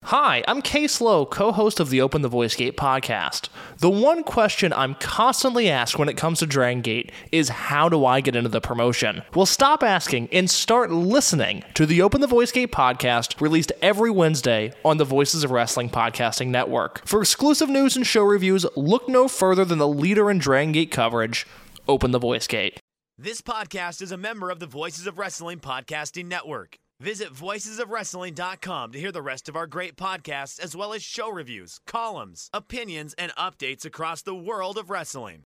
Hi, I'm Case Lowe, co-host of the Open the Voice Gate podcast. The one question I'm constantly asked when it comes to Dragon Gate is how do I get into the promotion? Well, stop asking and start listening to the Open the Voice Gate podcast, released every Wednesday on the Voices of Wrestling podcasting network. For exclusive news and show reviews, look no further than the leader in Dragon Gate coverage, Open the Voice Gate. This podcast is a member of the Voices of Wrestling podcasting network. Visit voicesofwrestling.com to hear the rest of our great podcasts, as well as show reviews, columns, opinions, and updates across the world of wrestling.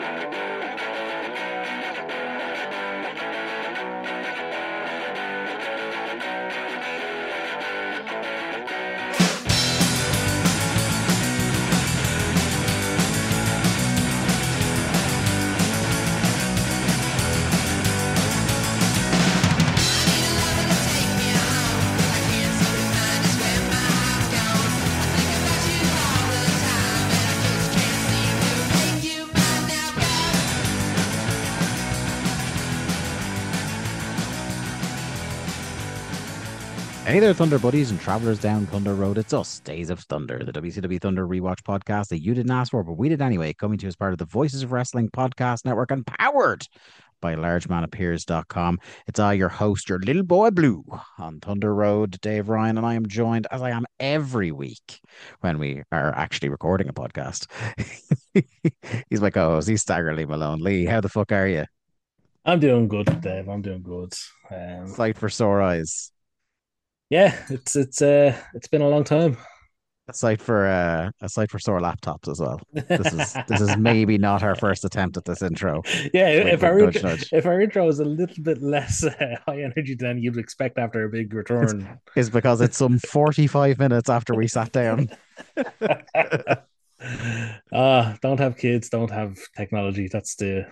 Hey there, Thunder Buddies and Travelers down Thunder Road. It's us, Days of Thunder, the WCW Thunder Rewatch podcast that you didn't ask for, but we did anyway, coming to you as part of the Voices of Wrestling podcast network and powered by largemanappears.com. It's I, your host, your little boy Blue on Thunder Road, Dave Ryan, and I am joined, as I am every week when we are actually recording a podcast. He's my co-host. He's Staggerly Malone. Lee, how the fuck are you? I'm doing good, Dave. I'm doing good. Sight for sore eyes. Yeah, it's been a long time. A sight for sore laptops as well. This is maybe not our first attempt at this intro. Yeah, if our intro is a little bit less high energy than you'd expect after a big return, is because it's some 45 minutes after we sat down. Don't have kids, don't have technology. That's the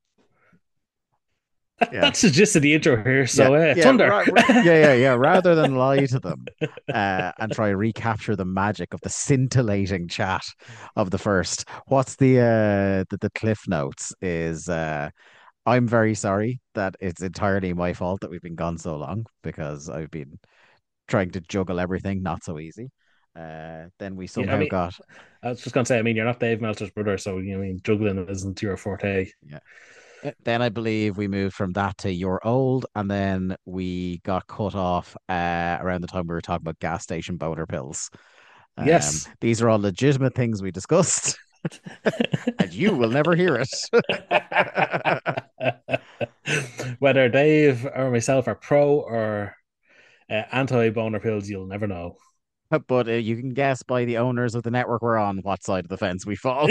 That's the gist of the intro here. So, Thunder. Rather than lie to them and try to recapture the magic of the scintillating chat of the first. What's the cliff notes is I'm very sorry that it's entirely my fault that we've been gone so long because I've been trying to juggle everything, not so easy. Then we somehow got. I was just gonna say, you're not Dave Meltzer's brother, so juggling isn't your forte. Yeah. Then I believe we moved from that to You're Old, and then we got cut off around the time we were talking about gas station boner pills. Yes. These are all legitimate things we discussed, and you will never hear it. Whether Dave or myself are pro or anti-boner pills, you'll never know. But you can guess by the owners of the network we're on what side of the fence we fall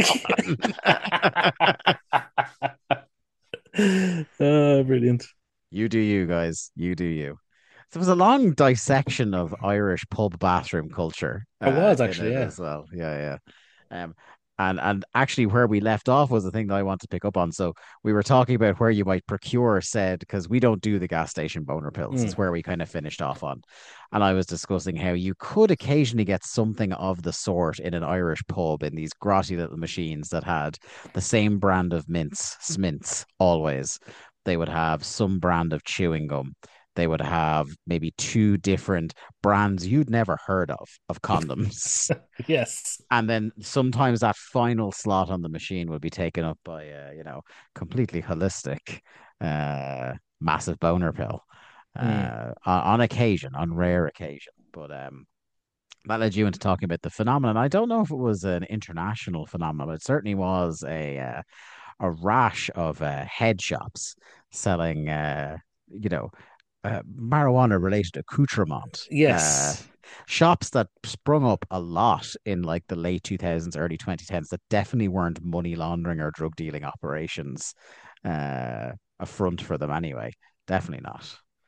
on. Brilliant. You do you, guys. You do you. So it was a long dissection of Irish pub bathroom culture. It was actually, yeah. As well. Yeah. And actually where we left off was the thing that I want to pick up on. So we were talking about where you might procure said, because we don't do the gas station boner pills. It's where we kind of finished off on. And I was discussing how you could occasionally get something of the sort in an Irish pub in these grotty little machines that had the same brand of Smints, always. They would have some brand of chewing gum. They would have maybe two different brands you'd never heard of condoms. Yes. And then sometimes that final slot on the machine would be taken up by completely holistic massive boner pill on occasion, on rare occasion. But that led you into talking about the phenomenon. I don't know if it was an international phenomenon, but it certainly was a rash of head shops selling marijuana related accoutrement. Yes. Shops that sprung up a lot in like the late 2000s, early 2010s that definitely weren't money laundering or drug dealing operations. A front for them anyway. Definitely not.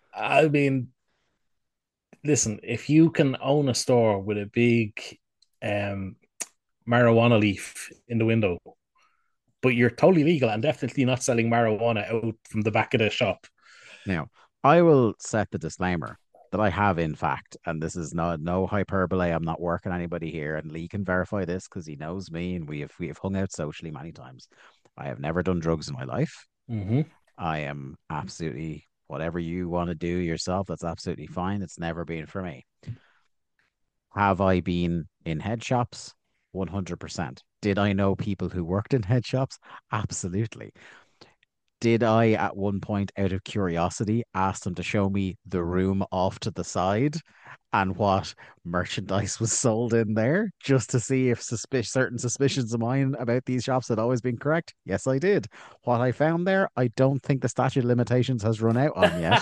Listen, if you can own a store with a big marijuana leaf in the window, but you're totally legal and definitely not selling marijuana out from the back of the shop. Now, I will set the disclaimer that I have, in fact, and this is no hyperbole. I'm not working anybody here, and Lee can verify this because he knows me, and we have hung out socially many times. I have never done drugs in my life. Mm-hmm. I am absolutely whatever you want to do yourself. That's absolutely fine. It's never been for me. Have I been in head shops? 100%. Did I know people who worked in head shops? Absolutely. Did I, at one point, out of curiosity, ask them to show me the room off to the side and what merchandise was sold in there just to see if certain suspicions of mine about these shops had always been correct? Yes, I did. What I found there, I don't think the statute of limitations has run out on yet.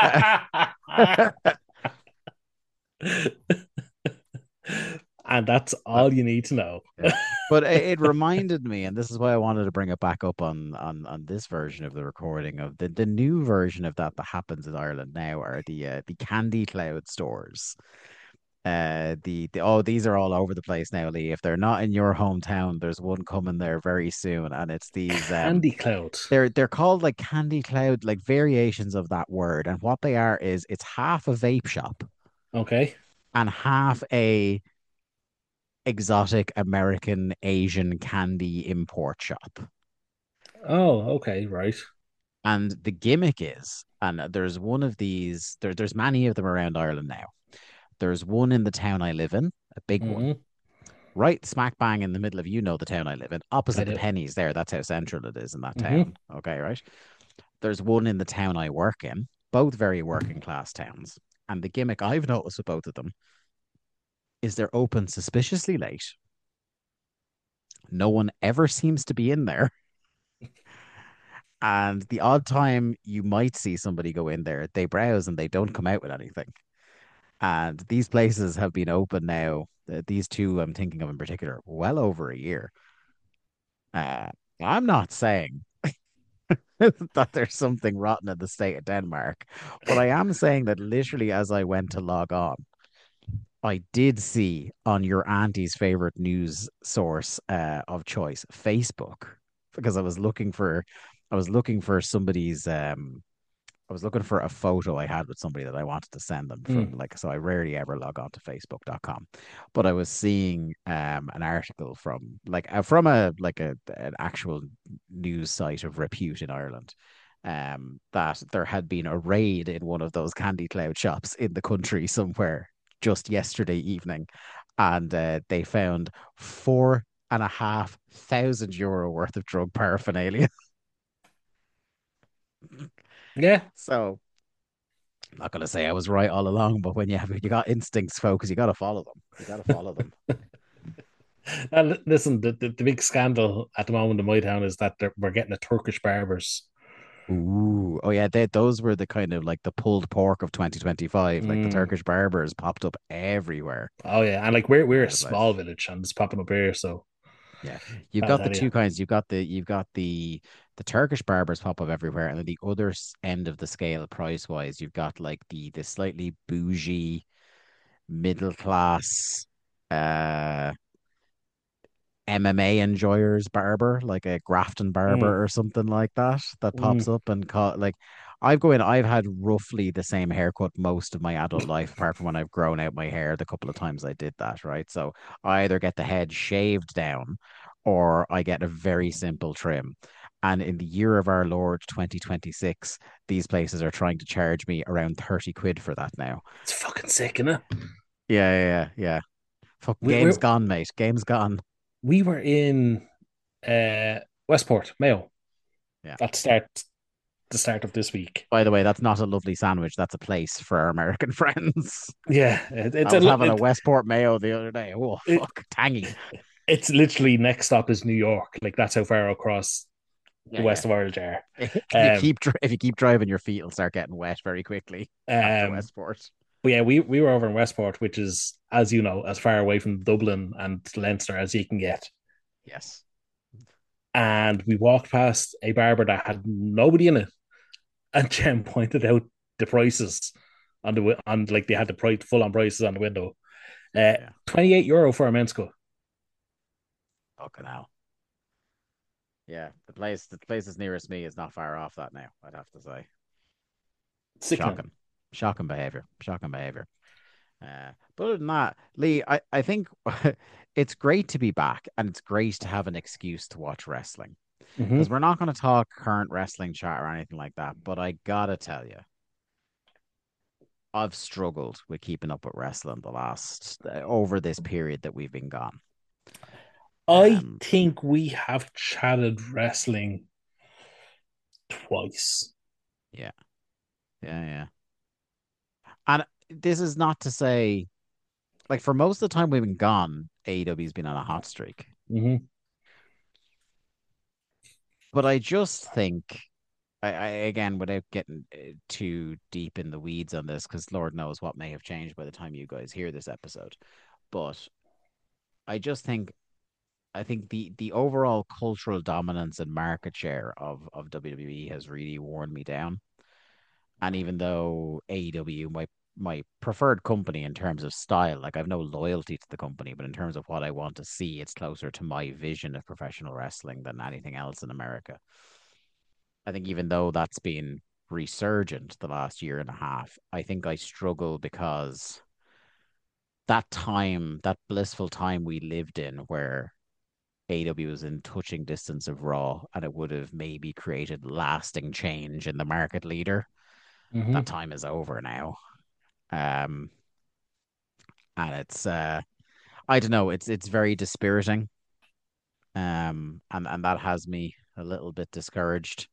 And that's But all you need to know. yeah. But it reminded me, and this is why I wanted to bring it back up on this version of the recording of the new version of that happens in Ireland now are the Candy Cloud stores. These are all over the place now, Lee. If they're not in your hometown, there's one coming there very soon, and it's these Candy Cloud. they're called like Candy Cloud, like variations of that word, and what they are is it's half a vape shop Okay. and half a exotic American Asian candy import shop. Oh, okay, right. And the gimmick is, and there's one of these, there's many of them around Ireland now. There's one in the town I live in, a big one, Hmm. right smack bang in the middle of, the town I live in, I opposite the do. pennies there. That's how central it is in that Hmm. town. Okay, right? There's one in the town I work in, both very working class towns. And the gimmick I've noticed with both of them is they're open suspiciously late. No one ever seems to be in there. And the odd time you might see somebody go in there, they browse and they don't come out with anything. And these places have been open now, these two I'm thinking of in particular, well over a year. Uh, I'm not saying that there's something rotten in the state of Denmark, but I am saying that literally as I went to log on, I did see on your auntie's favorite news source of choice, Facebook, because I was looking for somebody's I was looking for a photo I had with somebody that I wanted to send them from Mm. like so I rarely ever log on to facebook.com. But I was seeing an article from a like a an actual news site of repute in Ireland. That there had been a raid in one of those Candy Cloud shops in the country somewhere just yesterday evening, and they found 4,500 euro worth of drug paraphernalia. Yeah. So I'm not gonna say I was right all along, but when you got instincts, folks, you gotta follow them. You gotta follow them. And listen, the big scandal at the moment in my town is that we're getting a Turkish barbers. Ooh, oh yeah, those were the kind of like the pulled pork of 2025. Like the Mm. Turkish barbers popped up everywhere, Oh yeah, and like we're all a over the small place. village and it's popping up here, so Yeah, you've I'll got the tell you. two kinds. You've got the Turkish barbers pop up everywhere, and then the other end of the scale, price wise, you've got like the slightly bougie middle class. Uh, MMA enjoyers barber, like a Grafton Mm. barber or something like that, that Mm. pops up and like I've had roughly the same haircut most of my adult life, apart from when I've grown out my hair the couple of times I did that, right? So I either get the head shaved down or I get a very simple trim. And in the year of our Lord 2026, these places are trying to charge me around 30 quid for that now. It's fucking sick, isn't it? Yeah. Fuck, We we game's gone, mate. Game's gone. we were in uh Westport, Mayo, Yeah. at the start of this week. By the way, that's not a lovely sandwich. That's a place for our American friends. Yeah, I was having a Westport mayo the other day. Oh, it fuck, tangy. it's literally next stop is New York. Like that's how far across the Yeah, west yeah. of Ireland are. Um, If you keep driving, your feet will start getting wet very quickly after um, Westport. but yeah, we were over in Westport, which is, as you know, as far away from Dublin and Leinster as you can get. Yes. And we walked past a barber that had nobody in it, and Jen pointed out the prices on like they had the price full on prices on the window. Yeah. €28 for a men's cut. Fucking hell. Yeah. The place that's nearest me is not far off that now, I'd have to say. Sickening. Shocking. Shocking behavior. Shocking behavior. But other than that, Lee, I think it's great to be back and it's great to have an excuse to watch wrestling. Mm-hmm. Because we're not going to talk current wrestling chat or anything like that. But I gotta tell you, I've struggled with keeping up with wrestling the last over this period that we've been gone. I Um, think we have chatted wrestling twice. yeah, yeah. And this is not to say, like, for most of the time we've been gone, AEW's been on a hot streak. Mm-hmm. But I just think, I again, without getting too deep in the weeds on this, because Lord knows what may have changed by the time you guys hear this episode. But I just think, the overall cultural dominance and market share of WWE has really worn me down. And even though AEW, my preferred company in terms of style, like I've no loyalty to the company, but in terms of what I want to see, it's closer to my vision of professional wrestling than anything else in America. I think even though that's been resurgent the last year and a half, I think I struggle because that time, that blissful time we lived in where AW was in touching distance of Raw and it would have maybe created lasting change in the market leader. That Mm-hmm. time is over now. Um, and it's I don't know, it's very dispiriting. And that has me a little bit discouraged.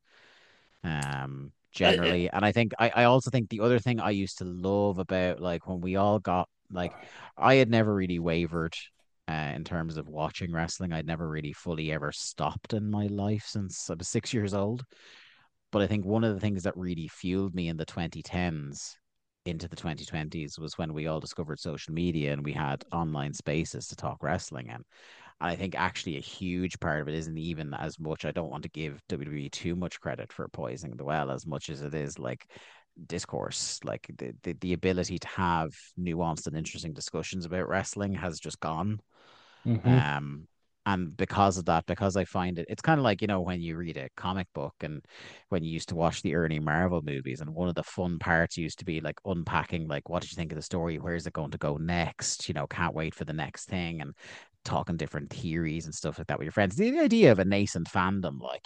I, Generally. And I also think the other thing I used to love about like when we all got like I had never really wavered in terms of watching wrestling. I'd never really fully ever stopped in my life since I was 6 years old. But I think one of the things that really fueled me in the 2010s into the 2020s was when we all discovered social media and we had online spaces to talk wrestling in. And I think actually a huge part of it isn't even as much. I don't want to give WWE too much credit for poisoning the well as much as it is like discourse, like the ability to have nuanced and interesting discussions about wrestling has just gone. mm-hmm. Um, and because of that, because I find it's kind of like, when you read a comic book and when you used to watch the early Marvel movies, and one of the fun parts used to be like unpacking, like, what did you think of the story? Where's it going to go next? Can't wait for the next thing, and talking different theories and stuff like that with your friends. The idea of a nascent fandom, like,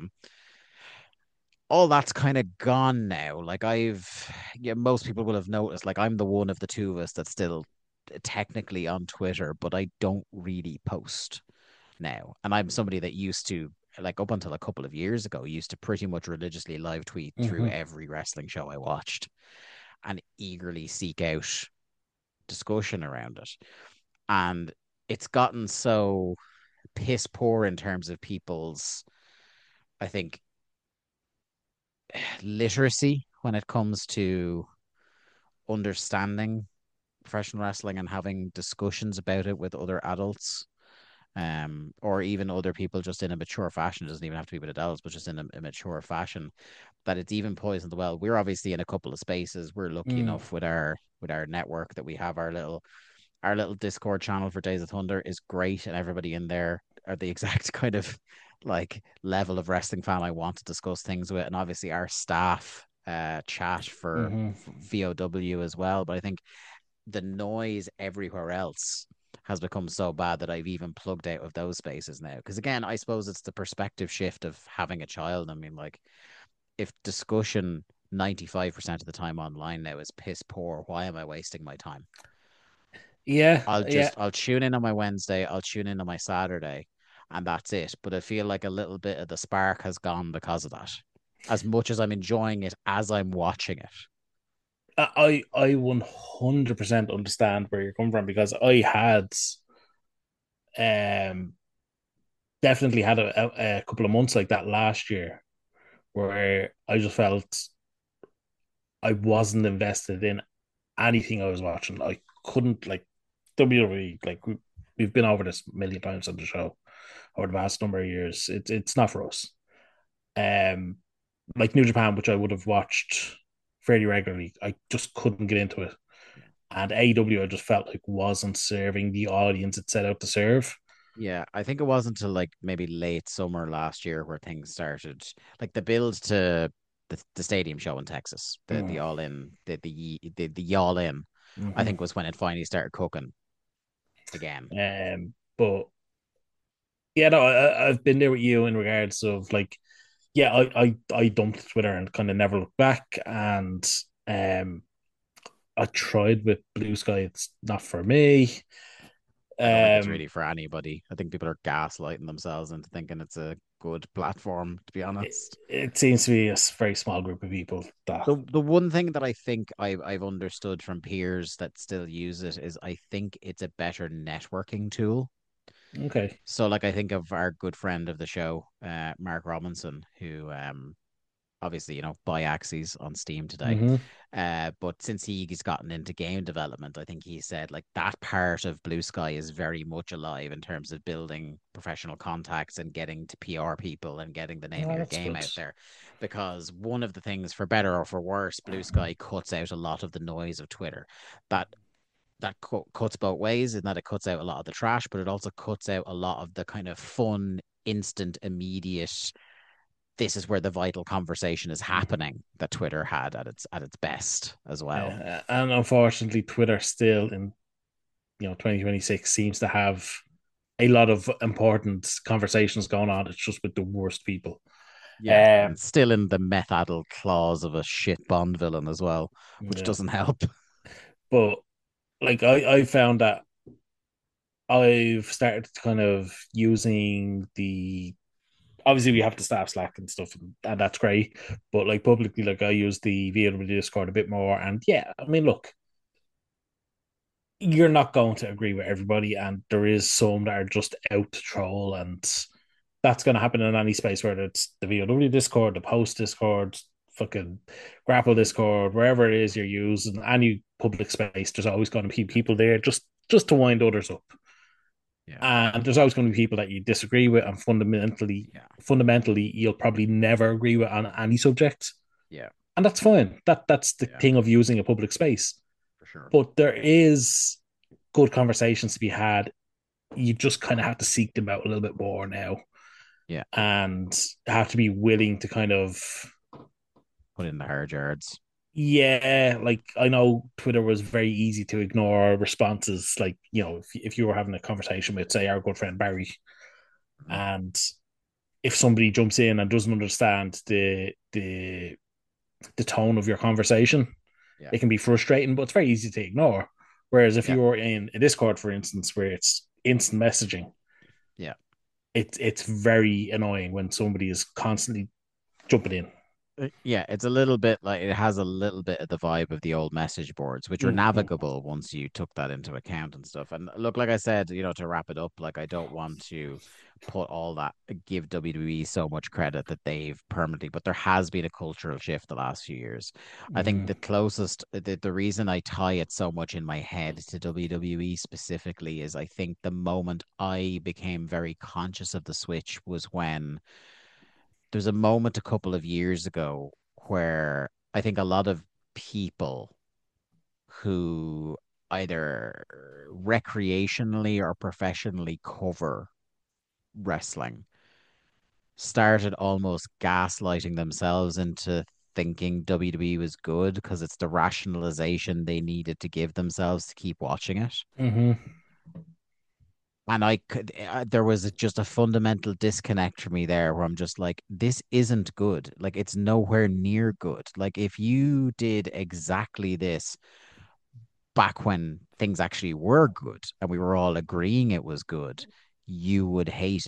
all that's kind of gone now. Like yeah, most people will have noticed, like I'm the one of the two of us that's still technically on Twitter, but I don't really post now. And I'm somebody that used to, like up until a couple of years ago, used to pretty much religiously live tweet through Mm-hmm. every wrestling show I watched and eagerly seek out discussion around it. And it's gotten so piss poor in terms of people's, I think, literacy when it comes to understanding professional wrestling and having discussions about it with other adults, or even other people just in a mature fashion. It doesn't even have to be with adults, but just in a mature fashion, that it's even poisoned the well. We're obviously in a couple of spaces. We're lucky Mm. enough with our network that we have our little Discord channel for Days of Thunder is great, and everybody in there are the exact kind of like level of wrestling fan I want to discuss things with, and obviously our staff chat for Mm-hmm. VOW as well. But I think the noise everywhere else has become so bad that I've even plugged out of those spaces now. Because again, I suppose it's the perspective shift of having a child. I mean, like, if discussion 95% of the time online now is piss poor, why am I wasting my time? Yeah, I'll yeah. just I'll tune in on my Wednesday, I'll tune in on my Saturday, and that's it. But I feel like a little bit of the spark has gone because of that. As much as I'm enjoying it as I'm watching it. I 100% understand where you're coming from because I had um definitely had a couple of months like that last year where I just felt I wasn't invested in anything I was watching. I couldn't like WWE like we've been over this a million times on the show over the past number of years. It's not for us. Um, like New Japan, which I would have watched fairly regularly, I just couldn't get into it. And AEW, I just felt like wasn't serving the audience it set out to serve. Yeah, I think it wasn't until like maybe late summer last year where things started, like the build to the stadium show in Texas, the Mm. all in the all in, I Mm-hmm. think was when it finally started cooking again. But yeah, no, I've been there with you in regards of like, yeah, I dumped Twitter and kind of never looked back, and um, I tried with Blue Sky. It's not for me. I don't think it's Um, really for anybody. I think people are gaslighting themselves into thinking it's a good platform, to be it, honest. it seems to be a very small group of people that. The one thing that I think I've understood from peers that still use it is I think it's a better networking tool. Okay. So like I think of our good friend of the show, Mark Robinson, who obviously, buy Axes on Steam today. Mm-hmm. But since he's gotten into game development, I think he said like that part of Blue Sky is very much alive in terms of building professional contacts and getting to PR people and getting the name of Oh, your that's game good. out there. Because one of the things, for better or for worse, Blue Sky cuts out a lot of the noise of Twitter. That cuts both ways in that it cuts out a lot of the trash, but it also cuts out a lot of the kind of fun, instant, immediate, this is where the vital conversation is happening that Twitter had at its best as well. Yeah, and unfortunately, Twitter still in 2026 seems to have a lot of important conversations going on. It's just with the worst people. Yeah, Um, and still in the meth addled claws of a shit Bond villain as well, which yeah, doesn't help. but like I found that I've started kind of using the obviously we have to staff Slack and stuff, and that's great. But like publicly, like I use the VW Discord a bit more, and yeah, I mean, look, you're not going to agree with everybody, and there is some that are just out to troll, and that's going to happen in any space, whether it's the VW Discord, the Post Discord, fucking Grapple Discord, wherever it is you're using, any public space. There's always going to be people there just to wind others up. Yeah, And there's always going to be people that you disagree with, and yeah, fundamentally you'll probably never agree with on any subject, yeah, and that's fine. That's the yeah, thing of using a public space. for sure. But there is good conversations to be had. You just kind of have to seek them out a little bit more now, Yeah, and have to be willing to kind of, put in the hard yards. yeah, like I know Twitter was very easy to ignore responses, like if you were having a conversation with, say, our good friend Barry, Mhm. and if somebody jumps in and doesn't understand the tone of your conversation, Yeah, it can be frustrating, but it's very easy to ignore. Whereas if yeah, you're in a Discord, for instance, where it's instant messaging, yeah. it's very annoying when somebody is constantly jumping in. Yeah, it's a little bit like it has a little bit of the vibe of the old message boards, which were Mm-hmm. navigable once you took that into account and stuff. And look, like I said, to wrap it up, like I don't want to put all that, give WWE so much credit that they've permanently, but there has been a cultural shift the last few years. I think Mm-hmm. the reason I tie it so much in my head to WWE specifically is I think the moment I became very conscious of the switch was when there's a moment a couple of years ago where I think a lot of people who either recreationally or professionally cover wrestling started almost gaslighting themselves into thinking WWE was good because it's the rationalization they needed to give themselves to keep watching it. Mm-hmm. And there was just a fundamental disconnect for me there where I'm just like, this isn't good. Like, it's nowhere near good. Like, if you did exactly this back when things actually were good and we were all agreeing it was good, you would hate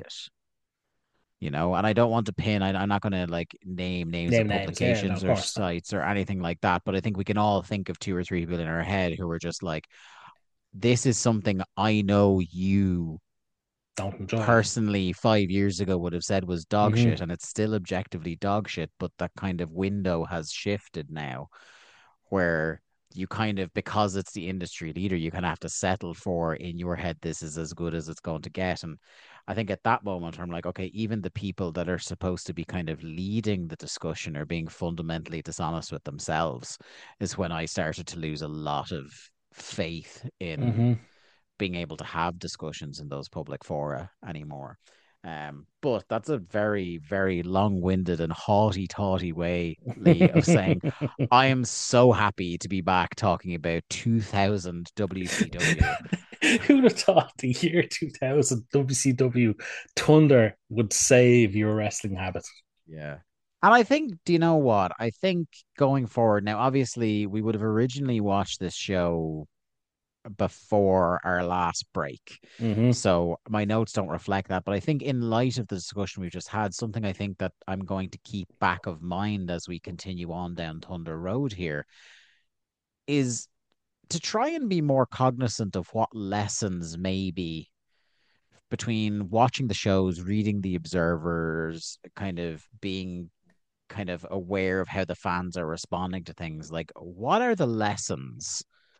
it. And I don't want to pin, I'm not going to like name names of Name names, yeah, no, publications of or course not. sites or anything like that. But I think we can all think of two or three people in our head who are just like, this is something I know you Don't enjoy. personally 5 years ago would have said was dog Mm-hmm. shit, and it's still objectively dog shit, but that kind of window has shifted now where you kind of, because it's the industry leader, you kind of have to settle for in your head this is as good as it's going to get. And I think at that moment I'm like, okay, even the people that are supposed to be kind of leading the discussion are being fundamentally dishonest with themselves, is when I started to lose a lot of faith in Mm-hmm. being able to have discussions in those public fora anymore. But that's a very, very long-winded and haughty-taughty way, Lee, of saying I am so happy to be back talking about 2000 WCW. Who'd have thought the year 2000 WCW Thunder would save your wrestling habit? Yeah. And I think, do you know what? I think going forward now, obviously, we would have originally watched this show before our last break. Hmm. So my notes don't reflect that. But I think, in light of the discussion we've just had, something I think that I'm going to keep back of mind as we continue on down Thunder Road here is to try and be more cognizant of what lessons maybe between watching the shows, reading the observers, kind of being kind of aware of how the fans are responding to things. Like, what are the lessons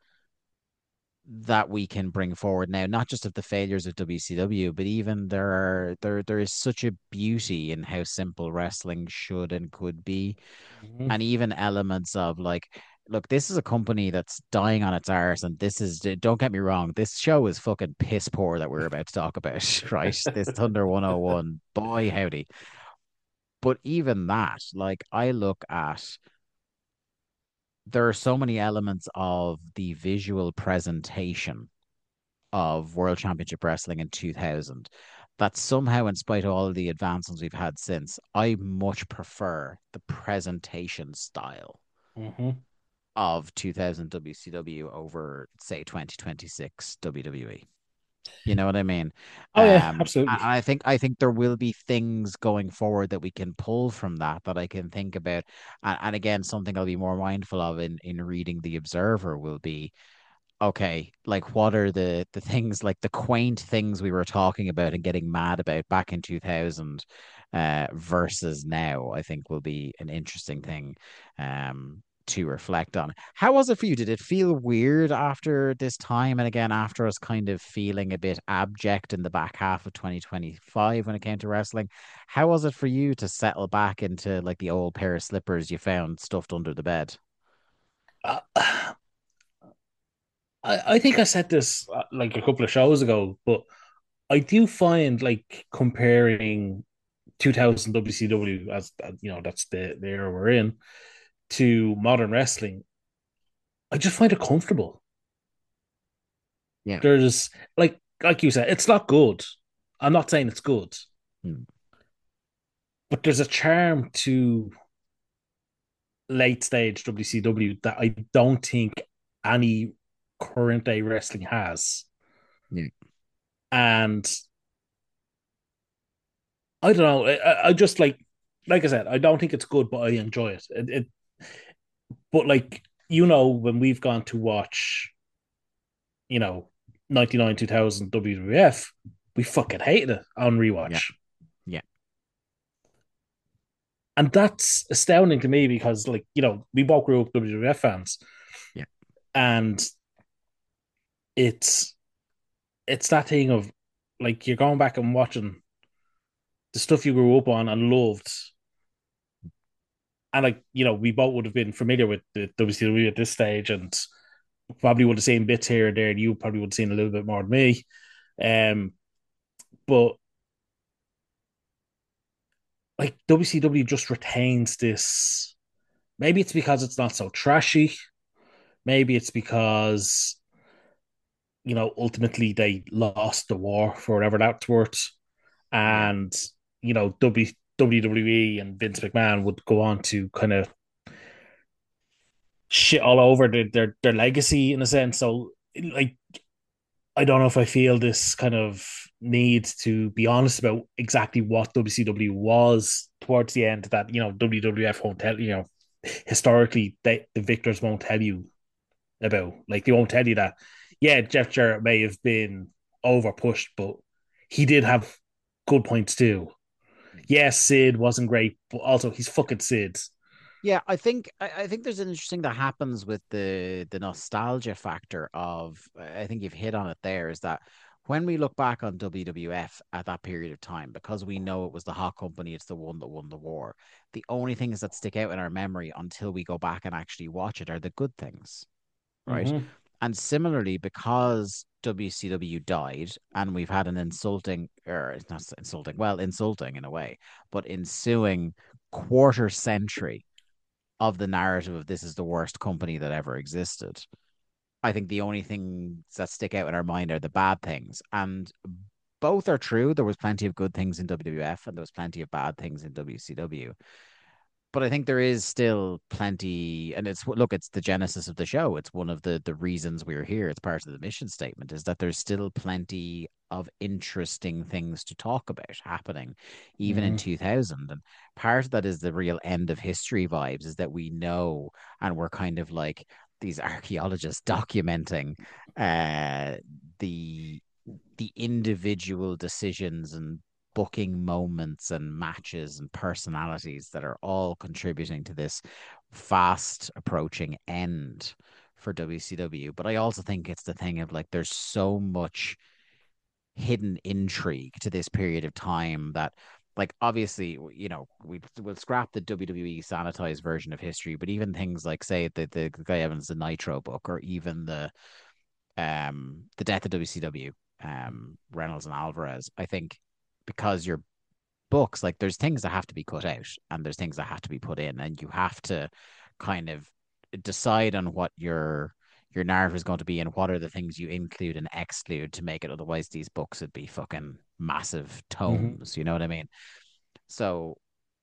that we can bring forward now, not just of the failures of WCW, but even there is such a beauty in how simple wrestling should and could be, Hmm. and even elements of like, look, this is a company that's dying on its arse, and this is, don't get me wrong, this show is fucking piss poor that we're about to talk about, right? This Thunder 101, boy howdy. But even that, like, I look at, there are so many elements of the visual presentation of World Championship Wrestling in 2000 that somehow, in spite of all of the advancements we've had since, I much prefer the presentation style Hmm. of 2000 WCW over, say, 2026 WWE. You know what I mean? Oh yeah, And absolutely. I think there will be things going forward that we can pull from that that I can think about. And again, something I'll be more mindful of in reading the Observer will be, okay, like, what are the things, like the quaint things we were talking about and getting mad about back in 2000 versus now, I think will be an interesting thing to reflect on. How was it for you? Did it feel weird after this time, and again after us kind of feeling a bit abject in the back half of 2025 when it came to wrestling? How was it for you to settle back into like the old pair of slippers you found stuffed under the bed? Uh, I think I said this like a couple of shows ago, but I do find like comparing 2000 WCW that's the era we're in to modern wrestling. I just find it comfortable. Yeah. There's like you said, it's not good. I'm not saying it's good, Hmm. but there's a charm to late stage WCW that I don't think any current day wrestling has. Yeah. And I don't know. I just like I said, I don't think it's good, but I enjoy it. But like when we've gone to watch, you know, 99 2000 WWF, we fucking hated it on Yeah. rewatch. Yeah. And that's astounding to me because, we both grew up WWF fans, Yeah. and it's it's that thing of like you're going back and watching the stuff you grew up on and loved, and we both would have been familiar with the WCW at this stage, and probably would have seen bits here and there, and you probably would have seen a little bit more than me. Um, but like WCW just retains this. Maybe it's because it's not so trashy. Maybe it's because ultimately they lost the war for whatever that's worth, Yeah. and WWE and Vince McMahon would go on to kind of shit all over their legacy in a sense. So like I don't know if I feel this kind of need to be honest about exactly what WCW was towards the end that WWF won't tell historically the victors won't tell you about. Like they won't tell you that yeah, Jeff Jarrett may have been over pushed, but he did have good points too. Yes, Sid wasn't great, but also he's fucking Sid. Yeah, I think there's an interesting that happens with the nostalgia factor of, I think you've hit on it there, is that when we look back on WWF at that period of time, because we know it was the hot company, it's the one that won the war. The only things that stick out in our memory until we go back and actually watch it are the good things, right? Mm-hmm. And similarly, because WCW died and we've had an insulting, or it's not insulting, well, insulting in a way, but ensuing quarter century of the narrative of this is the worst company that ever existed. I think the only things that stick out in our mind are the bad things. And both are true. There was plenty of good things in WWF and there was plenty of bad things in WCW. but I think there is still plenty, and it's the genesis of the show. It's one of the reasons we're here. It's part of the mission statement is that there's still plenty of interesting things to talk about happening, even in Hmm. 2000. And part of that is the real end of history vibes, is that we know, and we're kind of like these archaeologists documenting uh the the individual decisions and booking moments and matches and personalities that are all contributing to this fast approaching end for WCW. But I also think it's the thing of like there's so much hidden intrigue to this period of time that like obviously we'll scrap the WWE sanitized version of history, but even things like say the Guy Evans the Nitro book, or even the death of WCW, Reynolds and Alvarez. I think because your books, like there's things that have to be cut out and there's things that have to be put in, and you have to kind of decide on what your narrative is going to be and what are the things you include and exclude to make it. Otherwise, these books would be fucking massive Hmm. tomes. You know what I mean? So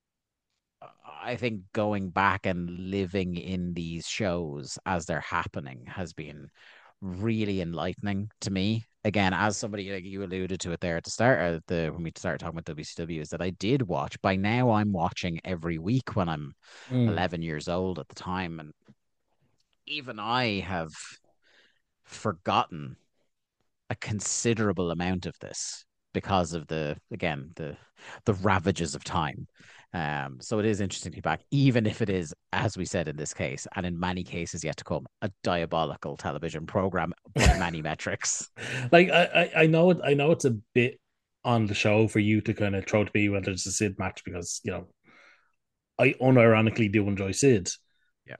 I think going back and living in these shows as they're happening has been really enlightening to me. Again, as somebody like you alluded to it there at the start, the when we started talking about WCW, is that I did watch. By now, I'm watching every week when I'm Mm. 11 years old at the time, and even I have forgotten a considerable amount of this because of the ravages of time. So it is interesting to be back, even if it is, as we said in this case, and in many cases yet to come, a diabolical television program by many metrics. Like I know it's a bit on the show for you to kind of throw to me whether it's a Sid match because I unironically do enjoy Sid, Yeah,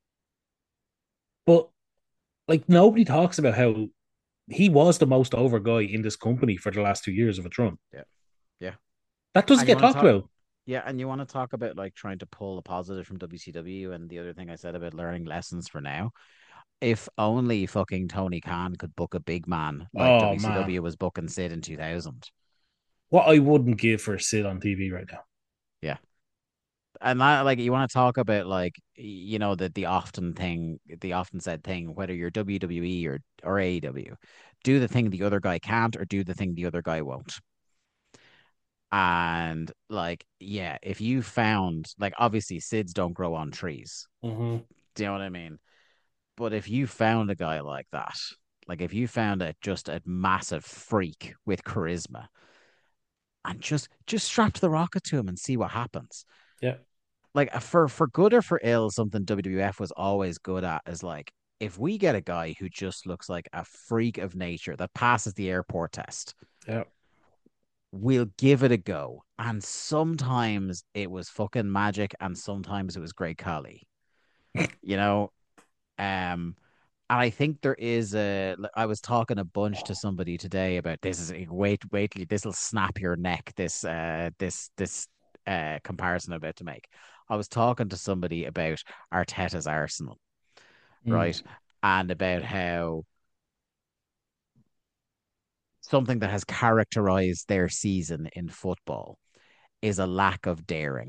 but like nobody talks about how he was the most over guy in this company for the last 2 years of its run. yeah, yeah. That doesn't And you get want to talked talk, about. yeah, and you want to talk about like trying to pull a positive from WCW, and the other thing I said about learning lessons for now. If only fucking Tony Khan could book a big man like Oh man, WCW was booking Sid in 2000. what I wouldn't give for Sid on TV right now. Yeah. And that, like, you want to talk about like the often said thing, whether you're WWE or AEW, do the thing the other guy can't, or do the thing the other guy won't. And like, yeah, if you found like obviously SIDS don't grow on trees. Mm-hmm. Do you know what I mean? But if you found a guy like that, like if you found just a massive freak with charisma, and just strap the rocket to him and see what happens. Yeah, Like for good or for ill, something WWF was always good at is like if we get a guy who just looks like a freak of nature that passes the airport test, yeah, we'll give it a go. And sometimes it was fucking magic, and sometimes it was Great Khali. You know, um, and I think there is I was talking a bunch to somebody today about this. Is wait, this will snap your neck. This comparison I'm about to make. I was talking to somebody about Arteta's Arsenal, mm. right, and about how something that has characterized their season in football is a lack of daring.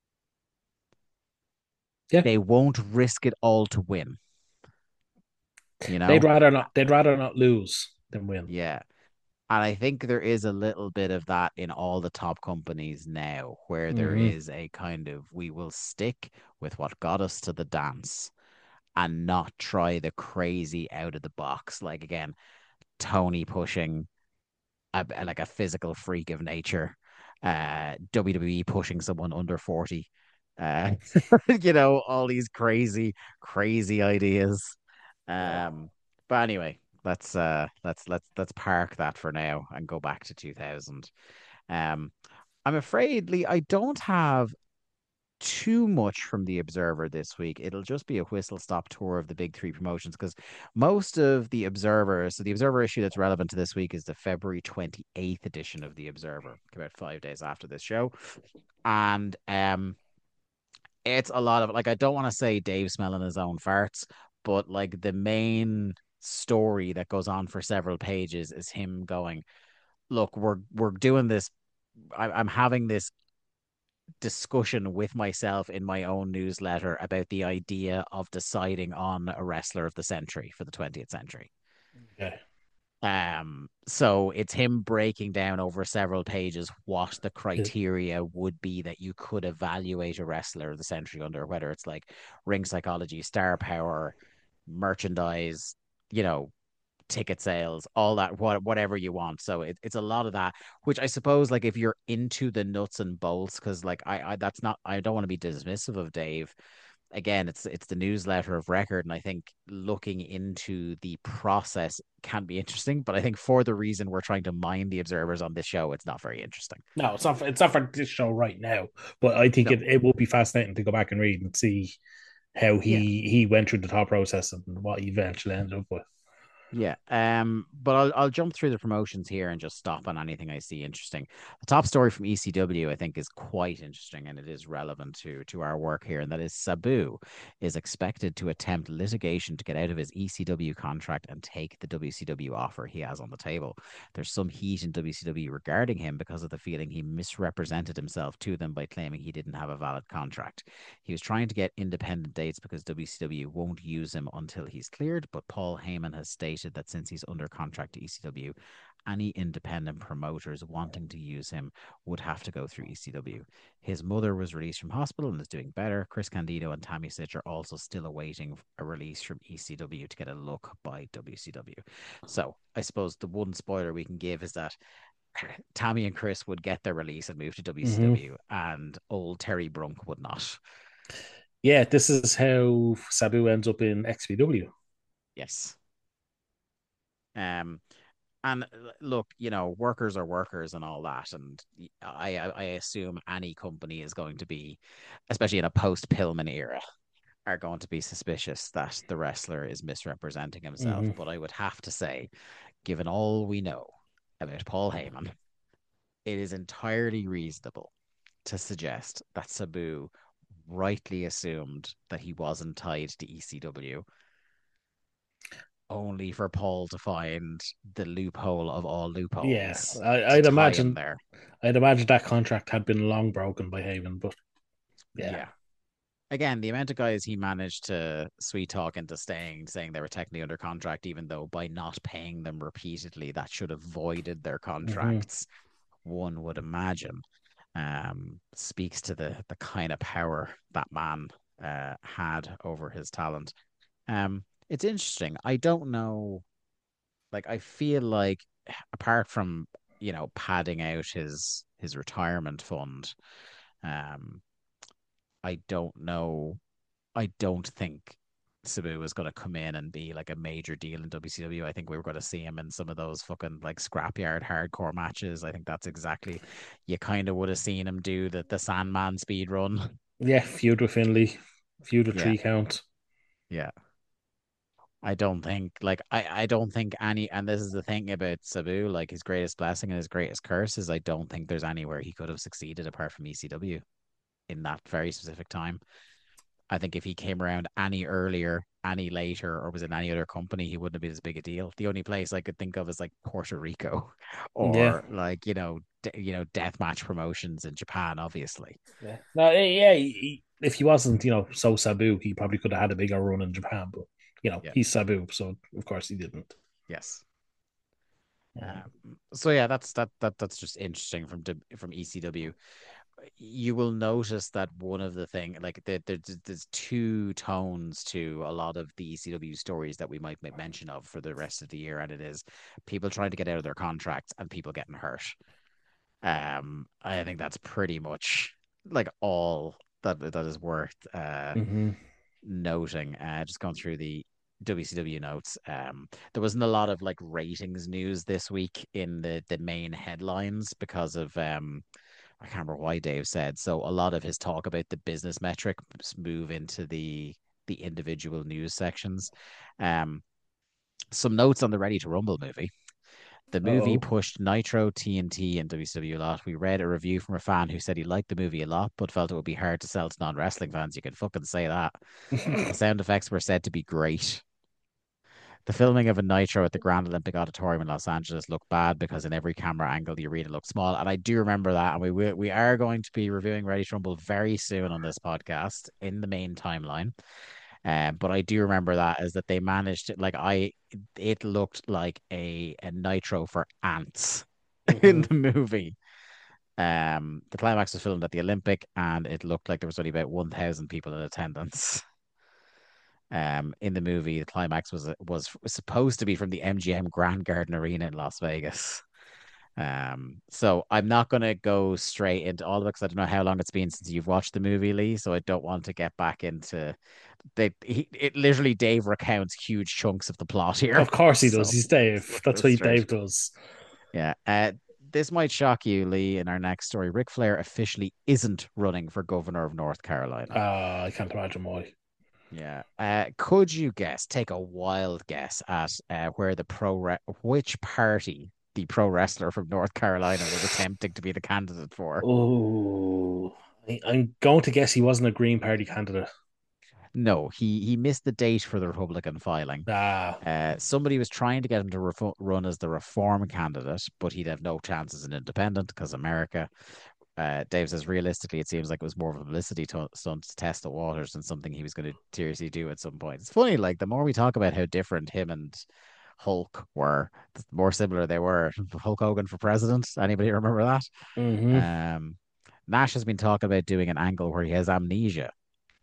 Yeah. They won't risk it all to win. You They'd know, rather not. They'd rather not lose than win. yeah. And I think there is a little bit of that in all the top companies now, where there Mm-hmm. is a kind of we will stick with what got us to the dance and not try the crazy out of the box. Like again, Tony pushing like a physical freak of nature, WWE pushing someone under 40. Uh, all these crazy ideas. Yeah. Um, but anyway, let's park that for now and go back to 2000. Um, I'm afraid, Lee, I don't have too much from the Observer this week. It'll just be a whistle stop tour of the big three promotions because most of the Observer, so the Observer issue that's relevant to this week is the February 28th edition of the Observer, about 5 days after this show. And it's a lot of like I don't want to say Dave smelling his own farts, but like the main story that goes on for several pages is him going, "Look, we're doing this. I'm having this discussion with myself in my own newsletter about the idea of deciding on a wrestler of the century for the 20th century. Okay. So it's him breaking down over several pages what the Yeah. criteria would be that you could evaluate a wrestler of the century under, whether it's like ring psychology, star power, merchandise, you know, ticket sales, all that, whatever you want. So it's a lot of that, which I suppose, like, if you're into the nuts and bolts, because like I that's not, I don't want to be dismissive of Dave. Again, it's the newsletter of record, and I think looking into the process can be interesting. But I think for the reason we're trying to mind the observers on this show, it's not very interesting. No, it's not for this show right now, but I think No. it will be fascinating to go back and read and see how Yeah. he went through the thought process and what he eventually ended up with. Yeah. But I'll jump through the promotions here and just stop on anything I see interesting. The top story from ECW, I think, is quite interesting, and it is relevant to our work here, and that is Sabu is expected to attempt litigation to get out of his ECW contract and take the WCW offer he has on the table. There's some heat in WCW regarding him because of the feeling he misrepresented himself to them by claiming he didn't have a valid contract. He was trying to get independent dates because WCW won't use him until he's cleared, but Paul Heyman has stated that since he's under contract to ECW, any independent promoters wanting to use him would have to go through ECW. His mother was released from hospital and is doing better. Chris Candido and Tammy Stitch are also still awaiting a release from ECW to get a look by WCW. So I suppose the one spoiler we can give is that Tammy and Chris would get their release and move to Mm-hmm. WCW, and old Terry Brunk would not. Yeah, this is how Sabu ends up in XPW. Yes. Um, And look, workers are workers and all that. And I assume any company is going to be, especially in a post Pillman era, are going to be suspicious that the wrestler is misrepresenting himself. Mm-hmm. But I would have to say, given all we know about Paul Heyman, it is entirely reasonable to suggest that Sabu rightly assumed that he wasn't tied to ECW, only for Paul to find the loophole of all Yeah, loopholes I, to I'd tie him imagine there. I'd imagine that contract had been long broken by Haven, but yeah. Yeah. Again, the amount of guys he managed to sweet talk into staying, saying they were technically under contract, even though by not paying them repeatedly, that should have voided their Mm-hmm. contracts, one would imagine, speaks to the kind of power that man had over his talent. It's interesting. I don't know. Like, I feel like apart from, padding out his retirement fund, um, I don't know. I don't think Sabu was going to come in and be like a major deal in WCW. I think we were going to see him in some of those fucking like scrapyard hardcore matches. I think that's exactly, you kind of would have seen him do the Sandman speed run. Yeah, feud with Finley, feud with Yeah, Three Count. yeah. I don't think like I don't think any, and this is the thing about Sabu, like his greatest blessing and his greatest curse is I don't think there's anywhere he could have succeeded apart from ECW in that very specific time. I think if he came around any earlier, any later, or was in any other company, he wouldn't have been as big a deal. The only place I could think of is like Puerto Rico, Yeah, or like deathmatch promotions in Japan, obviously. yeah. No, yeah. If he wasn't, so Sabu, he probably could have had a bigger run in Japan. But Yeah. he's Sabu, so of course he didn't. Yes. Um, So yeah, that's just interesting from ECW. You will notice that one of the thing, like there's two tones to a lot of the ECW stories that we might make mention of for the rest of the year, and it is people trying to get out of their contracts and people getting hurt. I think that's pretty much like all that is worth mm-hmm. noting. Just going through the WCW notes. There wasn't a lot of like ratings news this week in the main headlines because of I can't remember why Dave said. So a lot of his talk about the business metrics move into the individual news sections. Um, some notes on the Ready to Rumble movie. The movie Oh. pushed Nitro, TNT, and WCW a lot. We read a review from a fan who said he liked the movie a lot, but felt it would be hard to sell to non-wrestling fans. You can fucking say that. The sound effects were said to be great. The filming of a Nitro at the Grand Olympic Auditorium in Los Angeles looked bad because in every camera angle the arena looked small, and I do remember that. And we are going to be reviewing Ready to Rumble very soon on this podcast in the main timeline. But I do remember that is that they managed it. It looked like a Nitro for ants in Hmm. the movie. The climax was filmed at the Olympic, and it looked like there was only about 1,000 people in attendance. In the movie, the climax was supposed to be from the MGM Grand Garden Arena in Las Vegas. So I'm not going to go straight into all of it because I don't know how long it's been since you've watched the movie, Lee. So I don't want to get back into it. Literally, Dave recounts huge chunks of the plot here. Of course he does. So He's we'll Dave. go That's what straight. Dave does. Yeah. This might shock you, Lee. In our next story, Ric Flair officially isn't running for governor of North Carolina. I can't imagine why. Yeah. Could you guess? Take a wild guess at where which party the pro wrestler from North Carolina was attempting to be the candidate for? Oh, I'm going to guess he wasn't a Green Party candidate. No, he missed the date for the Republican filing. Ah, Somebody was trying to get him to run as the Reform candidate, but he'd have no chance as an independent because America. Dave says realistically, it seems like it was more of a publicity stunt to test the waters than something he was going to seriously do at some point. It's funny, like the more we talk about how different him and Hulk were, the more similar they were. Hulk Hogan for president. Anybody remember that? mm-hmm. Um, Nash has been talking about doing an angle where he has amnesia.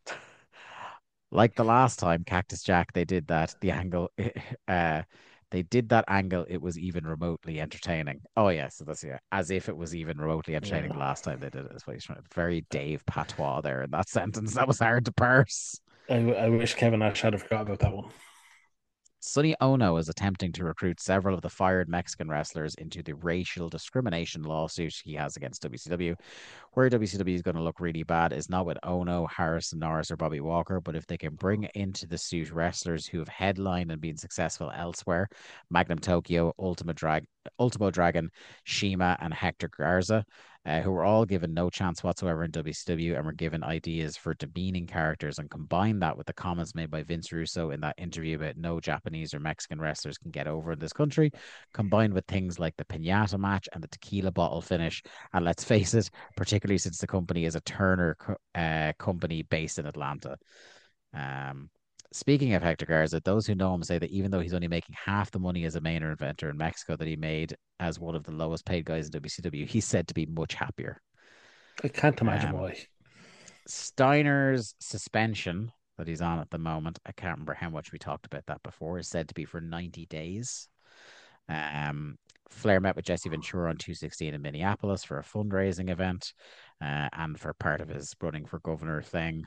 Like the last time Cactus Jack, they did that. The angle, they did that angle. It was even remotely entertaining. Oh yeah, so that's yeah, as if it was even remotely entertaining the Yeah. last time they did it. That's what he's trying. Very Dave patois there in that sentence. That was hard to parse. I wish Kevin Nash had forgot about that one. Sonny Ono is attempting to recruit several of the fired Mexican wrestlers into the racial discrimination lawsuit he has against WCW. Where WCW is going to look really bad is not with Ono, Harrison Norris, or Bobby Walker, but if they can bring into the suit wrestlers who have headlined and been successful elsewhere, Magnum Tokyo, Ultimo Dragon, Shima, and Hector Garza, who were all given no chance whatsoever in WCW and were given ideas for demeaning characters, and combine that with the comments made by Vince Russo in that interview about no Japanese or Mexican wrestlers can get over in this country, combined with things like the pinata match and the tequila bottle finish. And let's face it, particularly since the company is a Turner company based in Atlanta. Um, Speaking of Hector Garza, those who know him say that even though he's only making half the money as a main eventer in Mexico that he made as one of the lowest paid guys in WCW, he's said to be much happier. I can't imagine Um, why. Steiner's suspension that he's on at the moment, I can't remember how much we talked about that before, is said to be for 90 days. Flair met with Jesse Ventura on 216 in Minneapolis for a fundraising event and for part of his running for governor thing.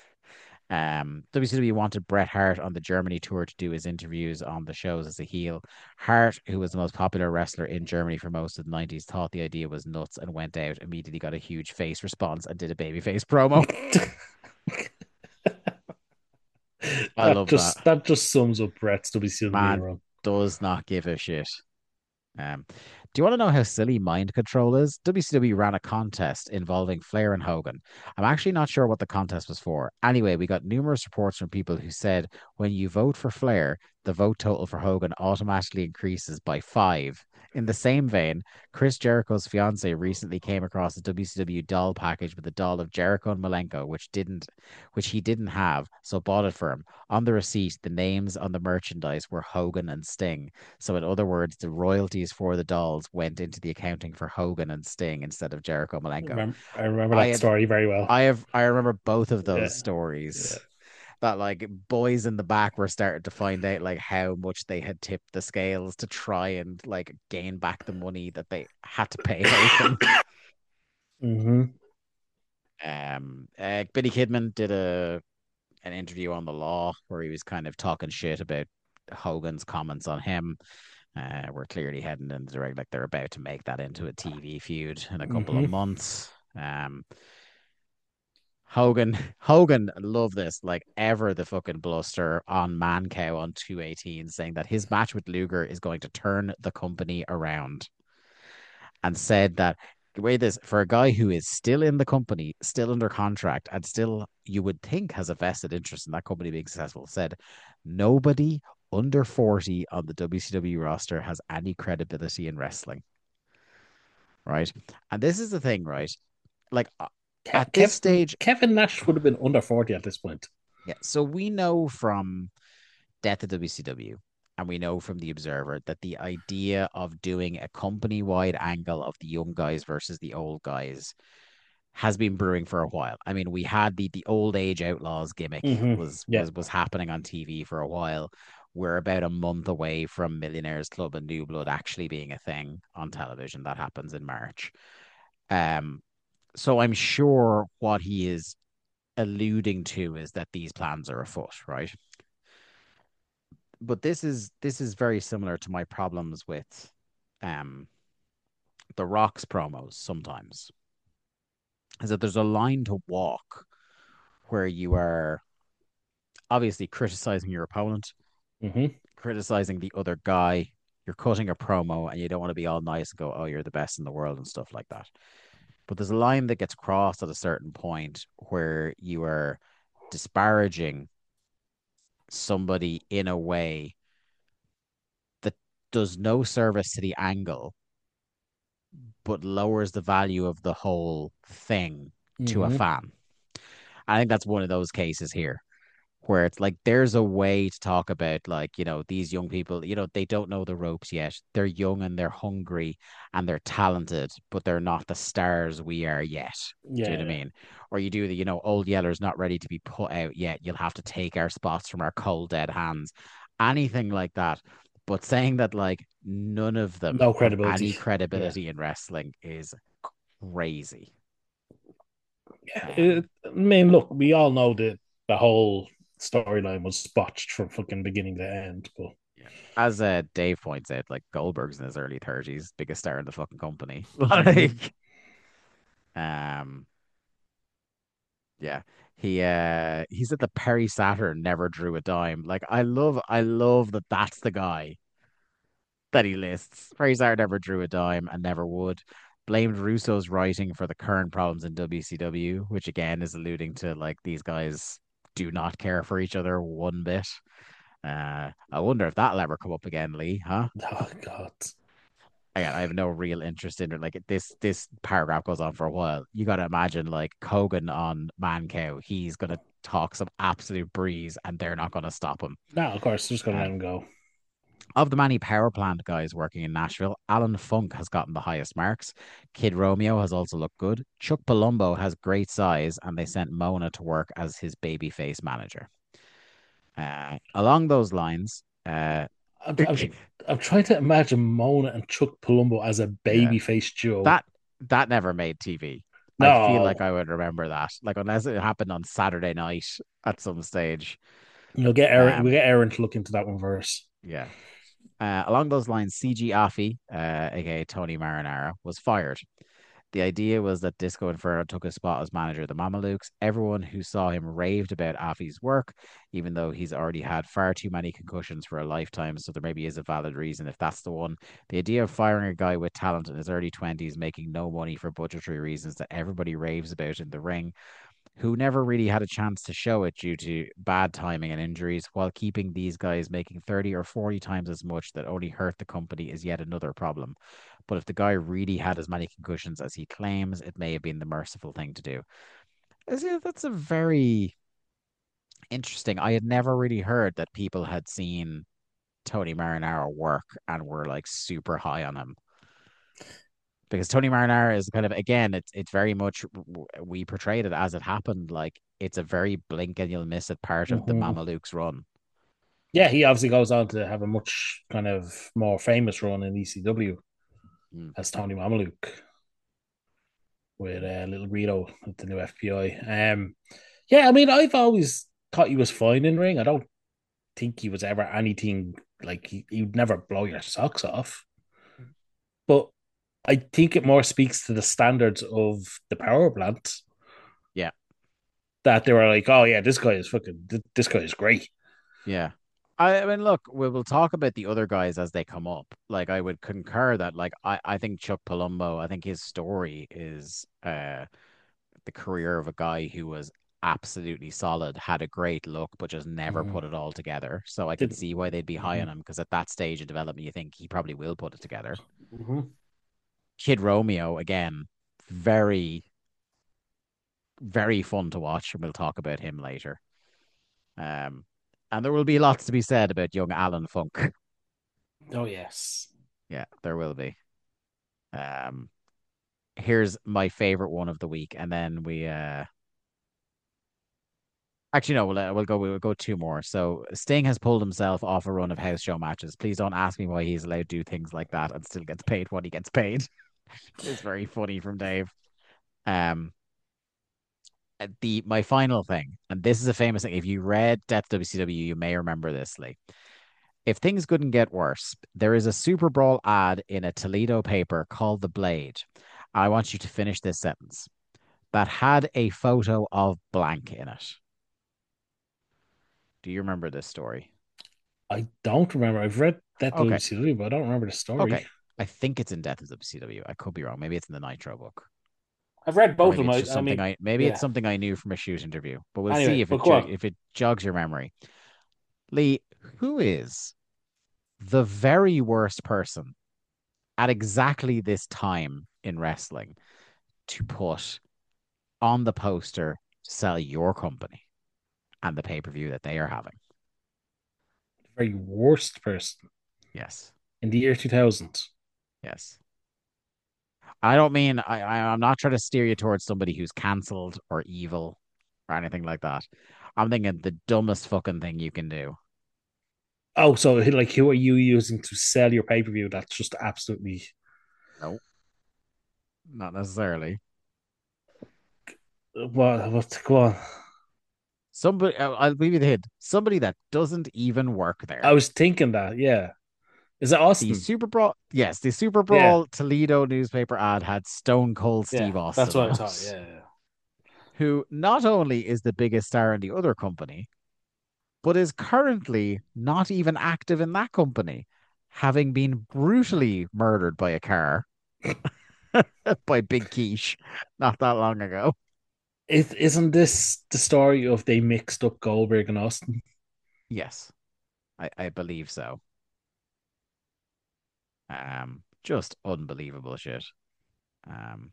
WCW wanted Bret Hart on the Germany tour to do his interviews on the shows as a heel. Hart, who was the most popular wrestler in Germany for most of the 90s, thought the idea was nuts and went out, immediately got a huge face response and did a babyface promo. I love that. That just sums up Brett's WCW Man run. does not give a shit. Do you want to know how silly mind control is? WCW ran a contest involving Flair and Hogan. I'm actually not sure what the contest was for. Anyway, we got numerous reports from people who said when you vote for Flair, the vote total for Hogan automatically increases by 5. In the same vein, Chris Jericho's fiance recently came across a WCW doll package with a doll of Jericho and Malenko, which he didn't have, so bought it for him. On the receipt, the names on the merchandise were Hogan and Sting. So, in other words, the royalties for the dolls went into the accounting for Hogan and Sting instead of Jericho Malenko. I remember I that had, story very well. I remember both of Yeah, those yeah. stories. That like boys in the back were starting to find out like how much they had tipped the scales to try and like gain back the money that they had to pay Hogan. Mm-hmm. Billy Kidman did an interview on the Law where he was kind of talking shit about Hogan's comments on him. We're clearly heading in the direction like they're about to make that into a TV feud in a couple of Mm-hmm. months. Hogan, love this, like ever the fucking bluster on Mancow on 218, saying that his match with Luger is going to turn the company around, and said that the way this for a guy who is still in the company, still under contract, and still you would think has a vested interest in that company being successful, said nobody under 40 on the WCW roster has any credibility in wrestling, right? And this is the thing, right? Like at this stage, Kevin Nash would have been under 40 at this point. yeah. So we know from Death of WCW, and we know from the Observer that the idea of doing a company-wide angle of the young guys versus the old guys has been brewing for a while. I mean, we had the old age outlaws gimmick was Yeah. was was happening on TV for a while. We're about a month away from Millionaires Club and New Blood actually being a thing on television. That happens in March. Um, so I'm sure what he is alluding to is that these plans are afoot, right? But this is very similar to my problems with um the Rock's promos sometimes. Is that there's a line to walk where you are obviously criticizing your opponent, hmm criticizing the other guy, you're cutting a promo and you don't want to be all nice and go, oh, you're the best in the world and stuff like that. But there's a line that gets crossed at a certain point where you are disparaging somebody in a way that does no service to the angle, but lowers the value of the whole thing to a hmm fan. I think that's one of those cases here where it's like there's a way to talk about like these young people they don't know the ropes yet, they're young and they're hungry and they're talented, but they're not the stars we are yet. Do you know what I Yeah. mean? Or you do the old yeller's not ready to be put out yet, you'll have to take our spots from our cold dead hands, anything like that. But saying that like none of them No have credibility. any Yeah. credibility in wrestling is crazy. Yeah. um I mean, look, we all know that the whole storyline was botched from fucking beginning to end, but Yeah. As Dave points out, like Goldberg's in his early 30s, biggest star in the fucking company. Mhm. Like, um, yeah. He said that Perry Saturn never drew a dime. Like, I love that that's the guy that he lists. Perry Saturn never drew a dime and never would. Blamed Russo's writing for the current problems in WCW, which again is alluding to like these guys do not care for each other one bit. I wonder if that'll ever come up again, Lee, huh? Oh God. Again, I have no real interest in it. Like this paragraph goes on for a while. You got to imagine like Kogan on Man Cow. He's gonna talk some absolute breeze, and they're not gonna stop him. No, of course, just gonna let Um, him go. of the many power plant guys working in Nashville, Alan Funk has gotten the highest marks. Kid Romeo has also looked good. Chuck Palumbo has great size, and they sent Mona to work as his babyface manager. Along those lines, I'm, I'm, I'm trying to imagine Mona and Chuck Palumbo as a yeah, babyface duo. that that never made TV. I feel like No, I would remember that, like unless it happened on Saturday night at some stage. you'll get Aaron. We Um, get Aaron to look into that one first. yeah. Along those lines, CG Affy, aka Tony Marinara, was fired. The idea was that Disco Inferno took his spot as manager of the Mamalukes. Everyone who saw him raved about Affy's work, even though he's already had far too many concussions for a lifetime. So there maybe is a valid reason if that's the one. The idea of firing a guy with talent in his early 20s, making no money for budgetary reasons that everybody raves about in the ring, who never really had a chance to show it due to bad timing and injuries, while keeping these guys making 30 or 40 times as much that only hurt the company is yet another problem. But if the guy really had as many concussions as he claims, it may have been the merciful thing to do. That's a very interesting. I had never really heard that people had seen Tony Marinaro work and were like super high on him. Because Tony Marinara is kind of again, it's very much we portrayed it as it happened. Like it's a very blink and you'll miss it part of the Mhm. Mamalukes run. Yeah, he obviously goes on to have a much kind of more famous run in ECW Mm. as Tony Mamaluke with Little Rito at the new FPI. Yeah, I mean, I've always thought he was fine in ring. I don't think he was ever anything like he'd never blow your socks off. But I think it more speaks to the standards of the power plant Yeah, that they were like, oh yeah, this guy is this guy is great. yeah. I mean, look, we will talk about the other guys as they come up. Like, I would concur that, like, I think Chuck Palumbo, I think his story is the career of a guy who was absolutely solid, had a great look, but just never Mhm. put it all together. So I can Didn't. see why they'd be high on Mhm. him because at that stage of development, you think he probably will put it together. Mhm. Kid Romeo, again, very, very fun to watch, and we'll talk about him later. Um, and there will be lots to be said about young Alan Funk. Oh yes. Yeah, there will be. Um, Here's my favorite one of the week, and then we actually no, we'll go two more. So Sting has pulled himself off a run of house show matches. Please don't ask me why he's allowed to do things like that and still gets paid what he gets paid. It's very funny from Dave. Um, the my final thing, and this is a famous thing. If you read Death WCW, you may remember this. Like, if things couldn't get worse, there is a Super Brawl ad in a Toledo paper called The Blade. I want you to finish this sentence. That had a photo of blank in it. Do you remember this story? I don't remember. I've read that Okay. WCW, but I don't remember the story. Okay. I think it's in Death of WCW. I could be wrong. Maybe it's in the Nitro book. I've read Or both of maybe them. it's just I something mean, maybe it's yeah. something I knew from a shoot interview. But we'll see Anyway, if but go on. it jogs your memory. Lee, who is the very worst person at exactly this time in wrestling to put on the poster to sell your company and the pay-per-view that they are having? The very worst person Yes. in the year 2000. Yes. I don't mean I'm not trying to steer you towards somebody who's cancelled or evil or anything like that. I'm thinking the dumbest fucking thing you can do. Oh, so like, who are you using to sell your pay per view? That's just absolutely. No, not necessarily. What? Go on. Somebody, I'll give you the hint. Somebody that doesn't even work I there. was thinking that. Yeah. Is it The Austin? Super Brawl, yes, the Super Yeah. Brawl Toledo newspaper ad had Stone Cold Yeah. Steve That's Austin what I on thought. it, Yeah. Yeah. who not only is the biggest star in the other company, but is currently not even active in that company, having been brutally murdered by a car by Big Quiche not that long ago. Isn't this the story of they mixed up Goldberg and Austin? Yes, I believe so. Just unbelievable shit. Um,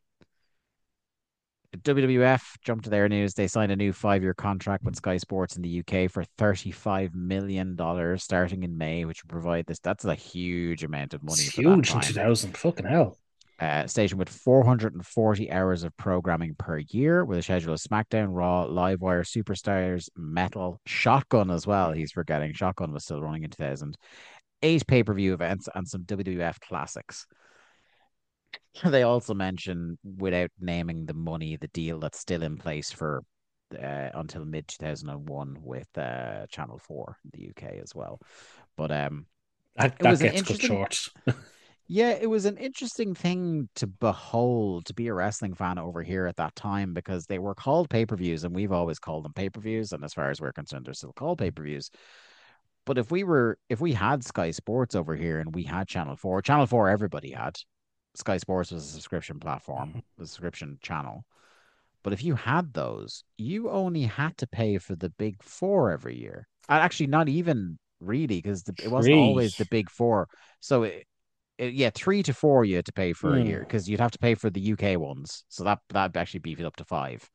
WWF jumped to their news. They signed a new 5-year contract with Sky Sports in the UK for $35 million starting in May, which will provide this. That's a huge amount of It's money for that huge in time. 2000. Fucking hell. Station with 440 hours of programming per year, with a schedule of SmackDown, Raw, Livewire, Superstars, Metal, Shotgun as well. He's forgetting Shotgun was still running in 2000. 8 pay-per-view events and some WWF classics. They also mention, without naming the money, the deal that's still in place for until mid 2001 with Channel 4 in the UK as well. But That, it that was an gets cut interesting, short. yeah, it was an interesting thing to behold, to be a wrestling fan over here at that time, because they were called pay-per-views and we've always called them pay-per-views. And as far as we're concerned, they're still called pay-per-views. But if we had Sky Sports over here and we had Channel 4 everybody had. Sky Sports was a subscription platform, a subscription channel. But if you had those, you only had to pay for the big four every year. And actually, not even really, because it wasn't Three. always the big four. So yeah, 3 to 4 you had to pay for a year Hmm. because you'd have to pay for the UK ones. So that actually beefed it up to 5.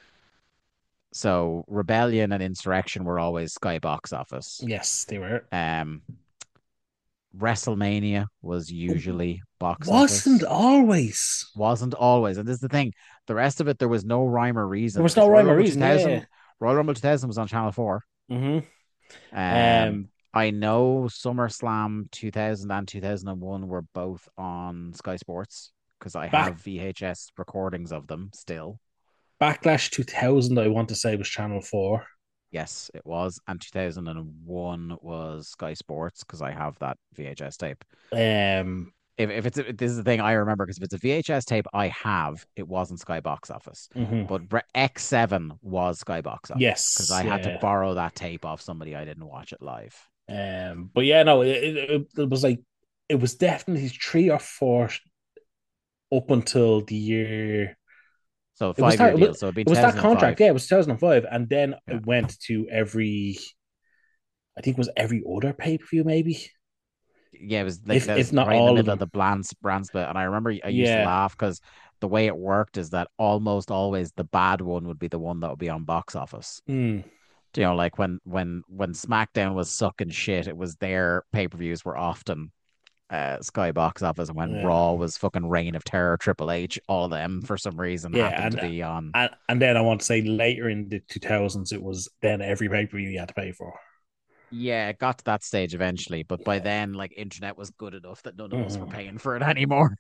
So Rebellion and Insurrection were always Sky Box Office. Yes, they were. Um, WrestleMania was usually box Wasn't office. always. Wasn't always. And this is the thing. The rest of it, there was no rhyme or There reason was because no rhyme or reason. Yeah. Royal Rumble 2000 was on Channel 4. Mm-hmm. Um, I know SummerSlam 2000 and 2001 were both on Sky Sports because I Back have VHS recordings of them still. Backlash 2000, I want to say, was Channel 4. Yes, it was. And 2001 was Sky Sports because I have that VHS tape. Um, If it's this is the thing I remember because if it's a VHS tape I have, it wasn't Sky Box Office, mhm. but X7 was Sky Box Office because Yes, I had to yeah. borrow that tape off somebody. I didn't watch it live. But yeah, no, it was like, it was definitely 3 or 4 up until the year So It was 5 year that. deal. So it'd be It was that contract. 2005. Yeah, it was 2005, and then Yeah. it went to every. I think it was every other pay per view, maybe Yeah, it was like that if was not right in the all of middle of them. the brand split. And I remember I used to Yeah. laugh because the way it worked is that almost always the bad one would be the one that would be on box office. Mm, Like when SmackDown was sucking shit, it was their pay-per-views were often Sky box office, and when yeah. Raw was fucking Reign of Terror, Triple H, all of them for some reason Yeah, happened to be on. and then I want to say later in the 2000s, it was then every pay per view you had to pay for. Yeah, it got to that stage eventually, but by Yeah. then, like internet was good enough that none of us were Mhm. paying for it anymore.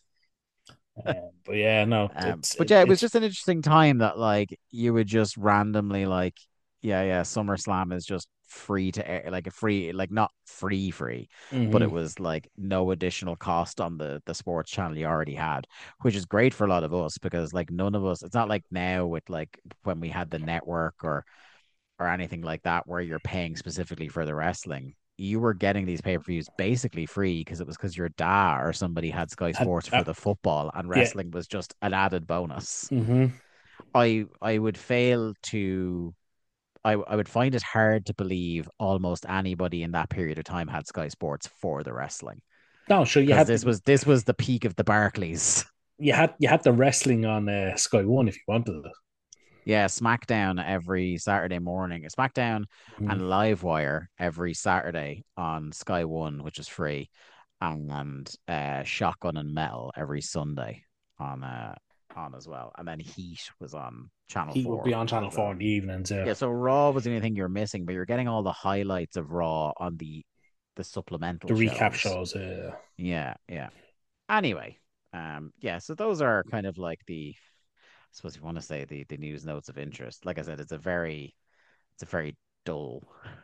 But yeah, no, But yeah, it was it's just an interesting time that like you would just randomly like, yeah, SummerSlam is just free to air, like a free, like not free, but it mhm. was like no additional cost on the sports channel you already had, which is great for a lot of us because like none of us, it's not like now with like when we had the network or anything like that where you're paying specifically for the wrestling. You were getting these pay-per-views basically free because it was because your dad or somebody had Sky Had Sports for the football and yeah, wrestling was just an added bonus. hmm I would fail to I would find it hard to believe almost anybody in that period of time had Sky Sports for the wrestling No, sure. because this was the peak of the Barclays. You had the wrestling on Sky One if you wanted it. Yeah, SmackDown every Saturday morning. SmackDown and Mhm. Livewire every Saturday on Sky One, which is free, and Shotgun and Metal every Sunday on on as well. And then Heat was on Channel He would be 4 on Channel as Four well. in the evenings. Yeah, Yeah, so Raw was the only thing you're missing, but you're getting all the highlights of Raw on the the supplemental recap shows. shows. Yeah, yeah. Anyway, yeah, so those are kind of like I suppose you want to say the news notes of interest. Like I said, it's a very dull,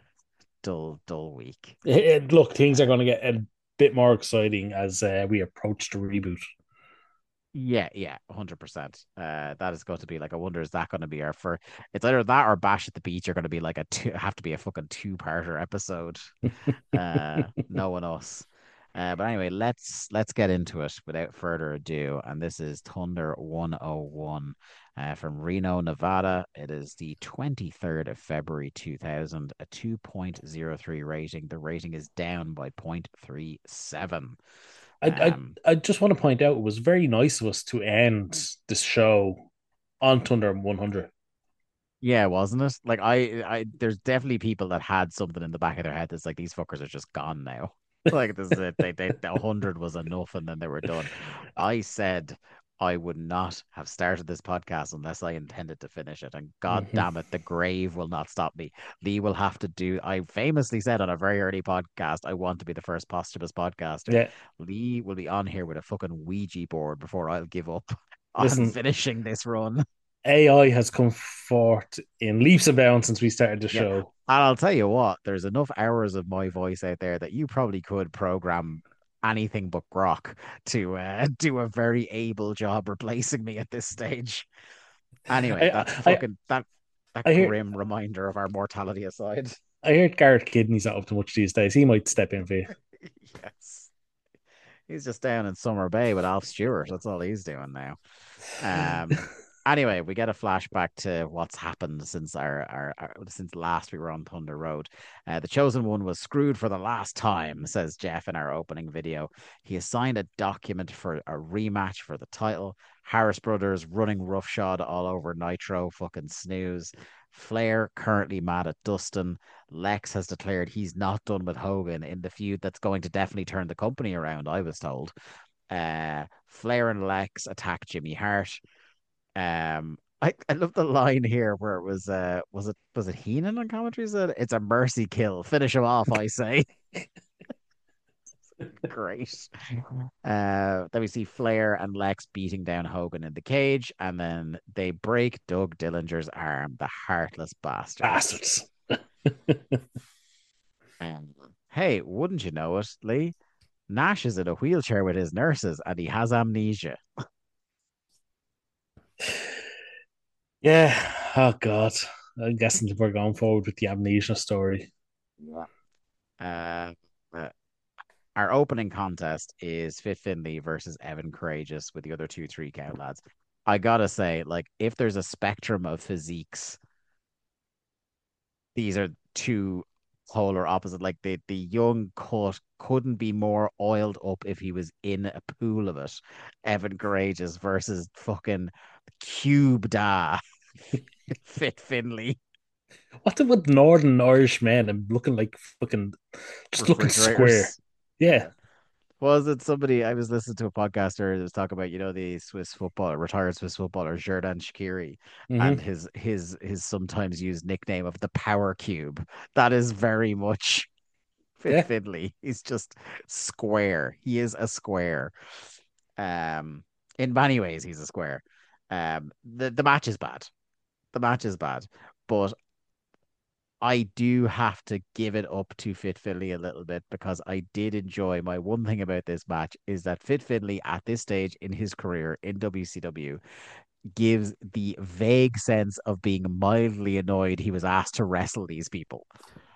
dull week. Look, things are going to get a bit more exciting as we approach the reboot. Yeah, 100%. That is going to be like, I wonder, is that going to be our first? It's either that or Bash at the Beach are going to be like have to be a fucking two-parter episode. Knowing us. But anyway, let's get into it without further ado. And this is Thunder 101 from Reno, Nevada. It is the 23rd of February 2000, a 2.03 rating. The rating is down by 0.37. I, I Um, I just want to point out it was very nice of us to end this show on Thunder 100. yeah, wasn't it? Like there's definitely people that had something in the back of their head that's like these fuckers are just gone now. Like this is it. They 100 was enough, and then they were done. I said I would not have started this podcast unless I intended to finish it, and God Mhm. damn it, the grave will not stop me. Lee will have to do. I famously said on a very early podcast, I want to be the first posthumous podcaster. Yeah, Lee will be on here with a fucking Ouija board before I'll give up on listen, finishing this run. AI has come forth in leaps and bounds since we started the Yeah. show. And I'll tell you what, there's enough hours of my voice out there that you probably could program anything but Grok to do a very able job replacing me at this stage. Anyway, I that I fucking that I hear grim reminder of our mortality aside. I heard Garrett Kidney's not up to much these days. He might step in for you. Yes. He's just down in Summer Bay with Alf Stewart. That's all he's doing now. Um, anyway, we get a flashback to what's happened since since last we were on Thunder Road. The chosen one was screwed for the last time, says Jeff in our opening video. He has signed a document for a rematch for the title. Harris Brothers running roughshod all over Nitro, fucking snooze. Flair currently mad at Dustin. Lex has declared he's not done with Hogan in the feud that's going to definitely turn the company around, I was told. Flair and Lex attack Jimmy Hart. I love the line here where it was it Heenan on commentary said it's a mercy kill. Finish him off, I say. Great. Then we see Flair and Lex beating down Hogan in the cage, and then they break Doug Dillinger's arm, the heartless bastards. Bastards. Um, hey, wouldn't you know it, Lee? Nash is in a wheelchair with his nurses and he has amnesia. Yeah. Oh God. I'm guessing we're going forward with the amnesia story. Yeah. Uh, uh, our opening contest is Fit Finley versus Evan Courageous with the other two three count lads. I gotta say, like, if there's a spectrum of physiques, these are two polar opposite. Like the young cut couldn't be more oiled up if he was in a pool of it. Evan Courageous versus fucking Cube Da Fit Finley What's it with Northern Irish men and looking like fucking, just looking square? refrigerators. Yeah. Was it somebody? I was listening to a podcaster that was talking about, the Swiss footballer, retired Swiss footballer Xherdan Shaqiri, and Hmm. his sometimes used nickname of the Power Cube. That is very much Fit Yeah. Finley. He's just square. He is a square. In many ways, he's a square. The match is bad. The match is bad, but I do have to give it up to Fit Finley a little bit because I did enjoy. My one thing about this match is that Fit Finley at this stage in his career in WCW gives the vague sense of being mildly annoyed he was asked to wrestle these people.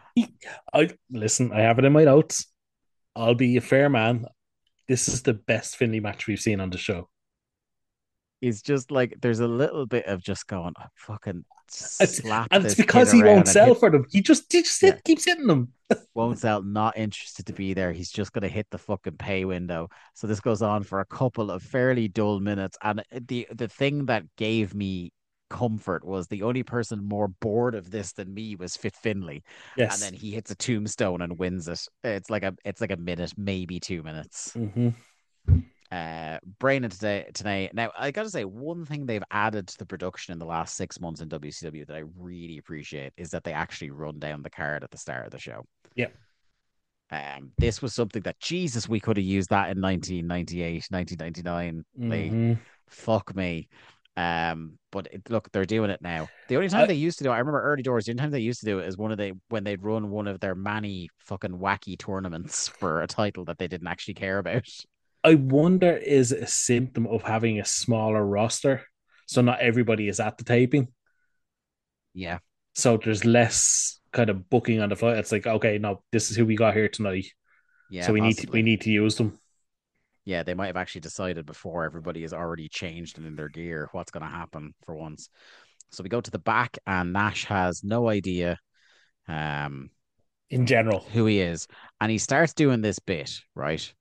I listen, I have it in my notes. I'll be a fair man. This is the best Finley match we've seen on the show. He's just like there's a little bit of just going, "Oh, fucking It's, slap and it's this kid because he around won't and hit." sell for them. He just Yeah, keeps hitting them. won't sell, not interested to be there. He's just going to hit the fucking pay window. So this goes on for a couple of fairly dull minutes. And the thing that gave me comfort was the only person more bored of this than me was Fit Finley. And Yes. then he hits a tombstone and wins it. It's like a minute, maybe 2 minutes. Hmm. Brain and today. Now I gotta say, one thing they've added to the production in the last 6 months in WCW that I really appreciate is that they actually run down the card at the start of the show. Yeah. This was something that Jesus, we could have used that in 1998, 1999. They Hmm. fuck me. But look, they're doing it now. The only time I they used to do it, I remember early doors, the only time they used to do it is when they'd run one of their many fucking wacky tournaments for a title that they didn't actually care about. I wonder, is it a symptom of having a smaller roster? So not everybody is at the taping. Yeah, So there's less kind of booking on the flight. It's like, okay, no, this is who we got here tonight. yeah, So we possibly. need to use them. Yeah, they might have actually decided before everybody is already changed and in their gear what's going to happen for once. So we go to the back, and Nash has no idea um, In general. who he is. And he starts doing this bit, right?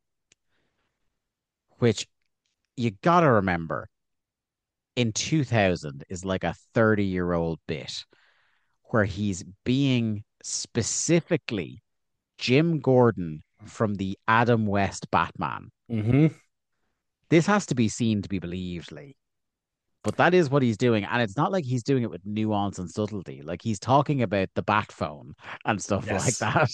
Which you got to remember in 2000 is like a 30-year-old bit where he's being specifically Jim Gordon from the Adam West Batman. Hmm. This has to be seen to be believed, Lee. But that is what he's doing. And it's not like he's doing it with nuance and subtlety. Like he's talking about the bat phone and stuff like Yes. that.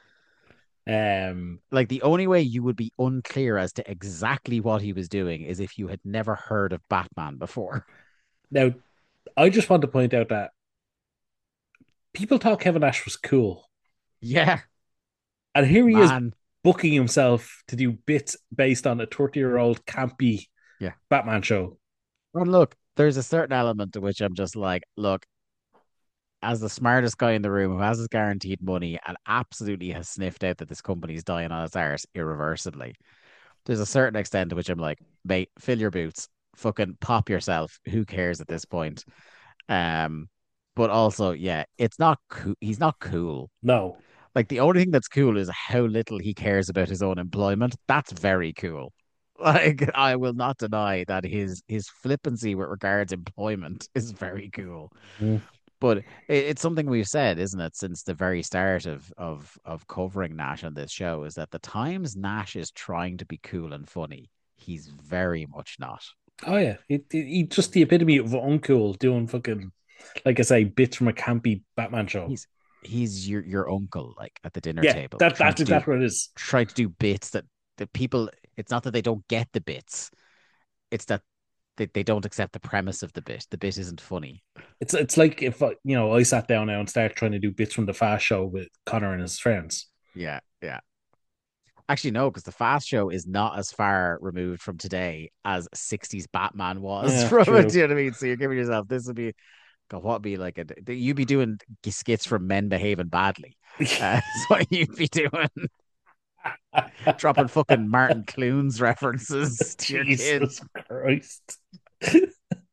Um. Like the only way you would be unclear as to exactly what he was doing is if you had never heard of Batman before. Now, I just want to point out that people thought Kevin Nash was cool, Yeah, and here he is man. booking himself to do bits based on a 30-year-old campy Yeah. Batman show. And look, there's a certain element to which I'm just like, look, as the smartest guy in the room who has his guaranteed money and absolutely has sniffed out that this company's dying on its arse irreversibly, there's a certain extent to which I'm like, mate, fill your boots, fucking pop yourself. Who cares at this point? Um, but also, yeah, it's not cool. He's not cool. No. Like the only thing that's cool is how little he cares about his own employment. That's very cool. Like I will not deny that his flippancy with regards employment is very cool. Mhm. But it's something we've said, isn't it, since the very start of covering Nash on this show, is that the times Nash is trying to be cool and funny, he's very much not. Oh yeah, he just the epitome of uncool, doing fucking, like I say, bits from a campy Batman show. He's he's your uncle, like at the dinner Yeah, table, that's exactly what it is. trying to do bits that people. It's not that they don't get the bits; it's that they don't accept the premise of the bit. The bit isn't funny. It's like if I sat down now and started trying to do bits from the Fast Show with Connor and his friends. Yeah, yeah. Actually, no, because the Fast Show is not as far removed from today as '60s Batman was Yeah, from it. true. Do you know what I mean? So you're giving yourself this would be God, what would be like you'd be doing skits from Men Behaving Badly. That's what you'd be doing, dropping fucking Martin Clunes references to your Jesus kids. Christ.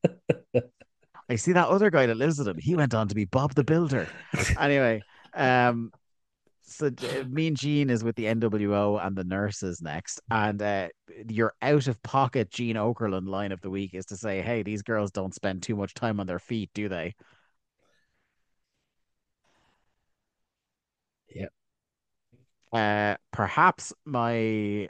I see that other guy that lives with him. He went on to be Bob the Builder. Anyway, um, so Mean Gene is with the NWO and the nurses next, and your out of pocket Gene Okerlund line of the week is to say, "Hey, these girls don't spend too much time on their feet, do they?" Yeah. Perhaps my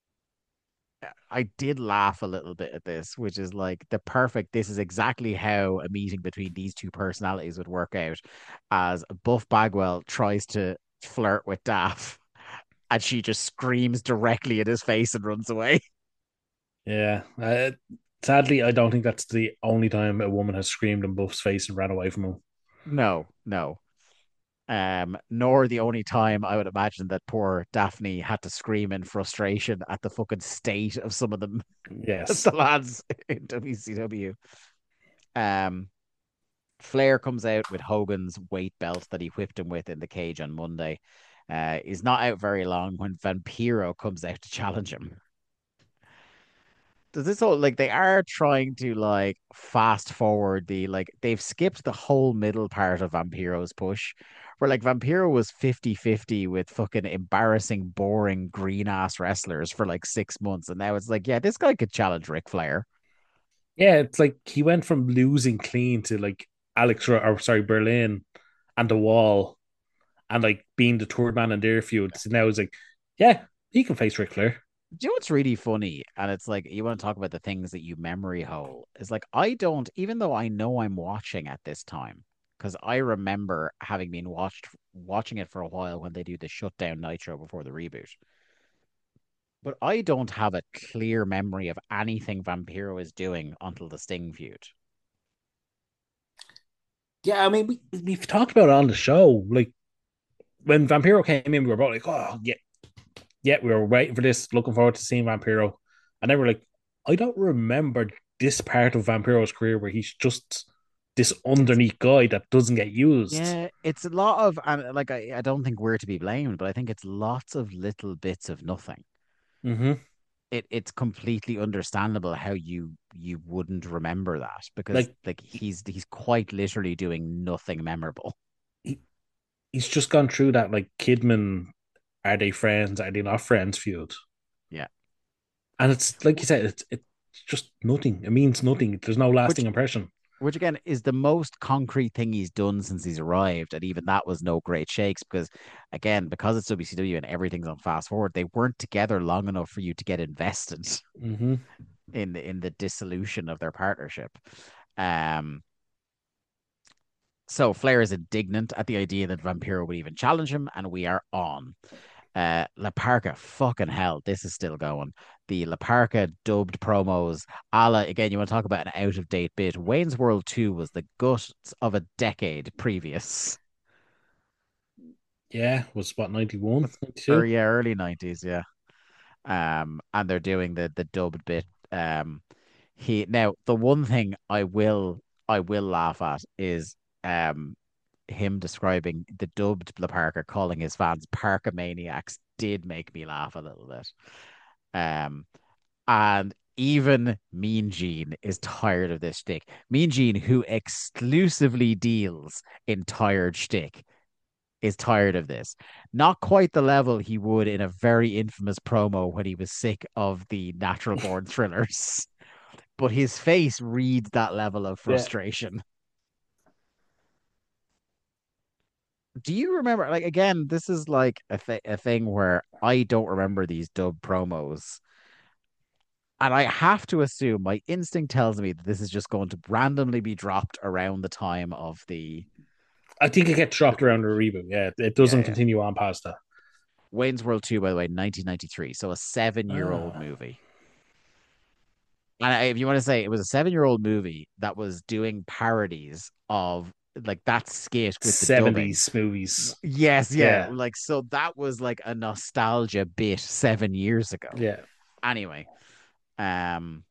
I did laugh a little bit at this, which is like the perfect. This is exactly how a meeting between these two personalities would work out, as Buff Bagwell tries to flirt with Daff, and she just screams directly in his face and runs away. Yeah. Sadly, I don't think that's the only time a woman has screamed in Buff's face and ran away from him. No, no. Nor the only time I would imagine that poor Daphne had to scream in frustration at the fucking state of some of them, Yes. the lads in WCW. Um, Flair comes out with Hogan's weight belt that he whipped him with in the cage on Monday. He's not out very long when Vampiro comes out to challenge him. Does this all like they are trying to like fast forward the like they've skipped the whole middle part of Vampiro's push where like Vampiro was 50-50 with fucking embarrassing, boring green ass wrestlers for like 6 months. And now it's like, yeah, this guy could challenge Ric Flair. Yeah, it's like he went from losing clean to like Berlin and the Wall and like being the third man in their feud. So now it's like, yeah, he can face Ric Flair. Do you know what's really funny? And it's like you want to talk about the things that you memory hole. It's like I don't, even though I know I'm watching at this time, because I remember having been watching it for a while when they do the shutdown Nitro before the reboot. But I don't have a clear memory of anything Vampiro is doing until the Sting feud. Yeah, I mean, we've talked about it on the show. Like when Vampiro came in, we were both like, oh, yeah, yeah, we were waiting for this, looking forward to seeing Vampiro. And then we're like, I don't remember this part of Vampiro's career where he's just this It's underneath guy that doesn't get used. yeah, it's a lot of and like I don't think we're to be blamed, but I think it's lots of little bits of nothing. Mm-hmm. It's completely understandable how you wouldn't remember that because Like like he's quite literally doing nothing memorable. he, he's just gone through that like Kidman, are they friends? Are they not friends feud? Yeah. And it's like you said, it's just nothing. It means nothing. There's no lasting Which impression. which again is the most concrete thing he's done since he's arrived. And even that was no great shakes because again, because it's WCW and everything's on fast forward, they weren't together long enough for you to get invested Mm-hmm. in the dissolution of their partnership. Um so Flair is indignant at the idea that Vampiro would even challenge him, and we are on. La Parca, fucking hell, this is still going. The La Parca dubbed promos, a la, again, you want to talk about an out of date bit. Wayne's World 2 was the guts of a decade previous. Yeah, was what 91, What's or 92? yeah, early 90s, yeah. And they're doing the dubbed bit. He now the one thing I will laugh at is him describing the dubbed La Parker calling his fans Parkamaniacs did make me laugh a little bit. Um, and even Mean Gene is tired of this shtick. Mean Gene, who exclusively deals in tired shtick, is tired of this. Not quite the level he would in a very infamous promo when he was sick of the natural born thrillers. But his face reads that level of Yeah. frustration. Do you remember, like, again, this is like a thing where I don't remember these dub promos. And I have to assume my instinct tells me that this is just going to randomly be dropped around the time of the I think it gets dropped around the reboot. Yeah, it yeah, doesn't yeah. continue on past that. Wayne's World 2, by the way, 1993. So a 7-year-old Ah, movie. And if you want to say it was a 7-year-old movie that was doing parodies of like that skit with the dubbing. 70s movies. Yes, yeah. Yeah, Like so that was like a nostalgia bit 7 years ago. yeah. Anyway, um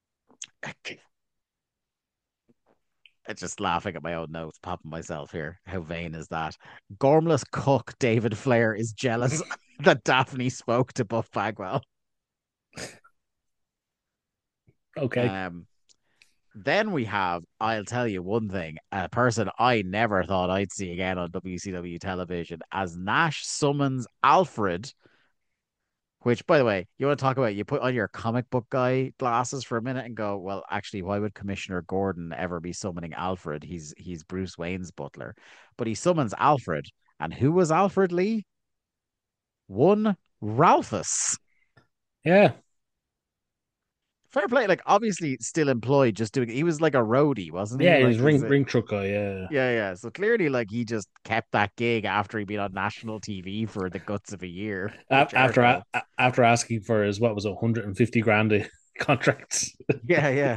I'm just laughing at my own notes, popping myself here. How vain is that? Gormless cook David Flair is jealous that Daphne spoke to Buff Bagwell. Okay. Um Then we have, I'll tell you one thing, a person I never thought I'd see again on WCW television as Nash summons Alfred, which, by the way, you want to talk about, you put on your comic book guy glasses for a minute and go, well, actually, why would Commissioner Gordon ever be summoning Alfred? He's Bruce Wayne's butler. But he summons Alfred. And who was Alfred Lee? One Ralphus. Yeah, Fair play, like obviously still employed, just doing. He was like a roadie, wasn't he? yeah, he's Like he's ring truck guy. Yeah, yeah. So clearly, like he just kept that gig after he'd been on national TV for the guts of a year for Jericho. After asking for his what was it, 150 grand a contract. Yeah.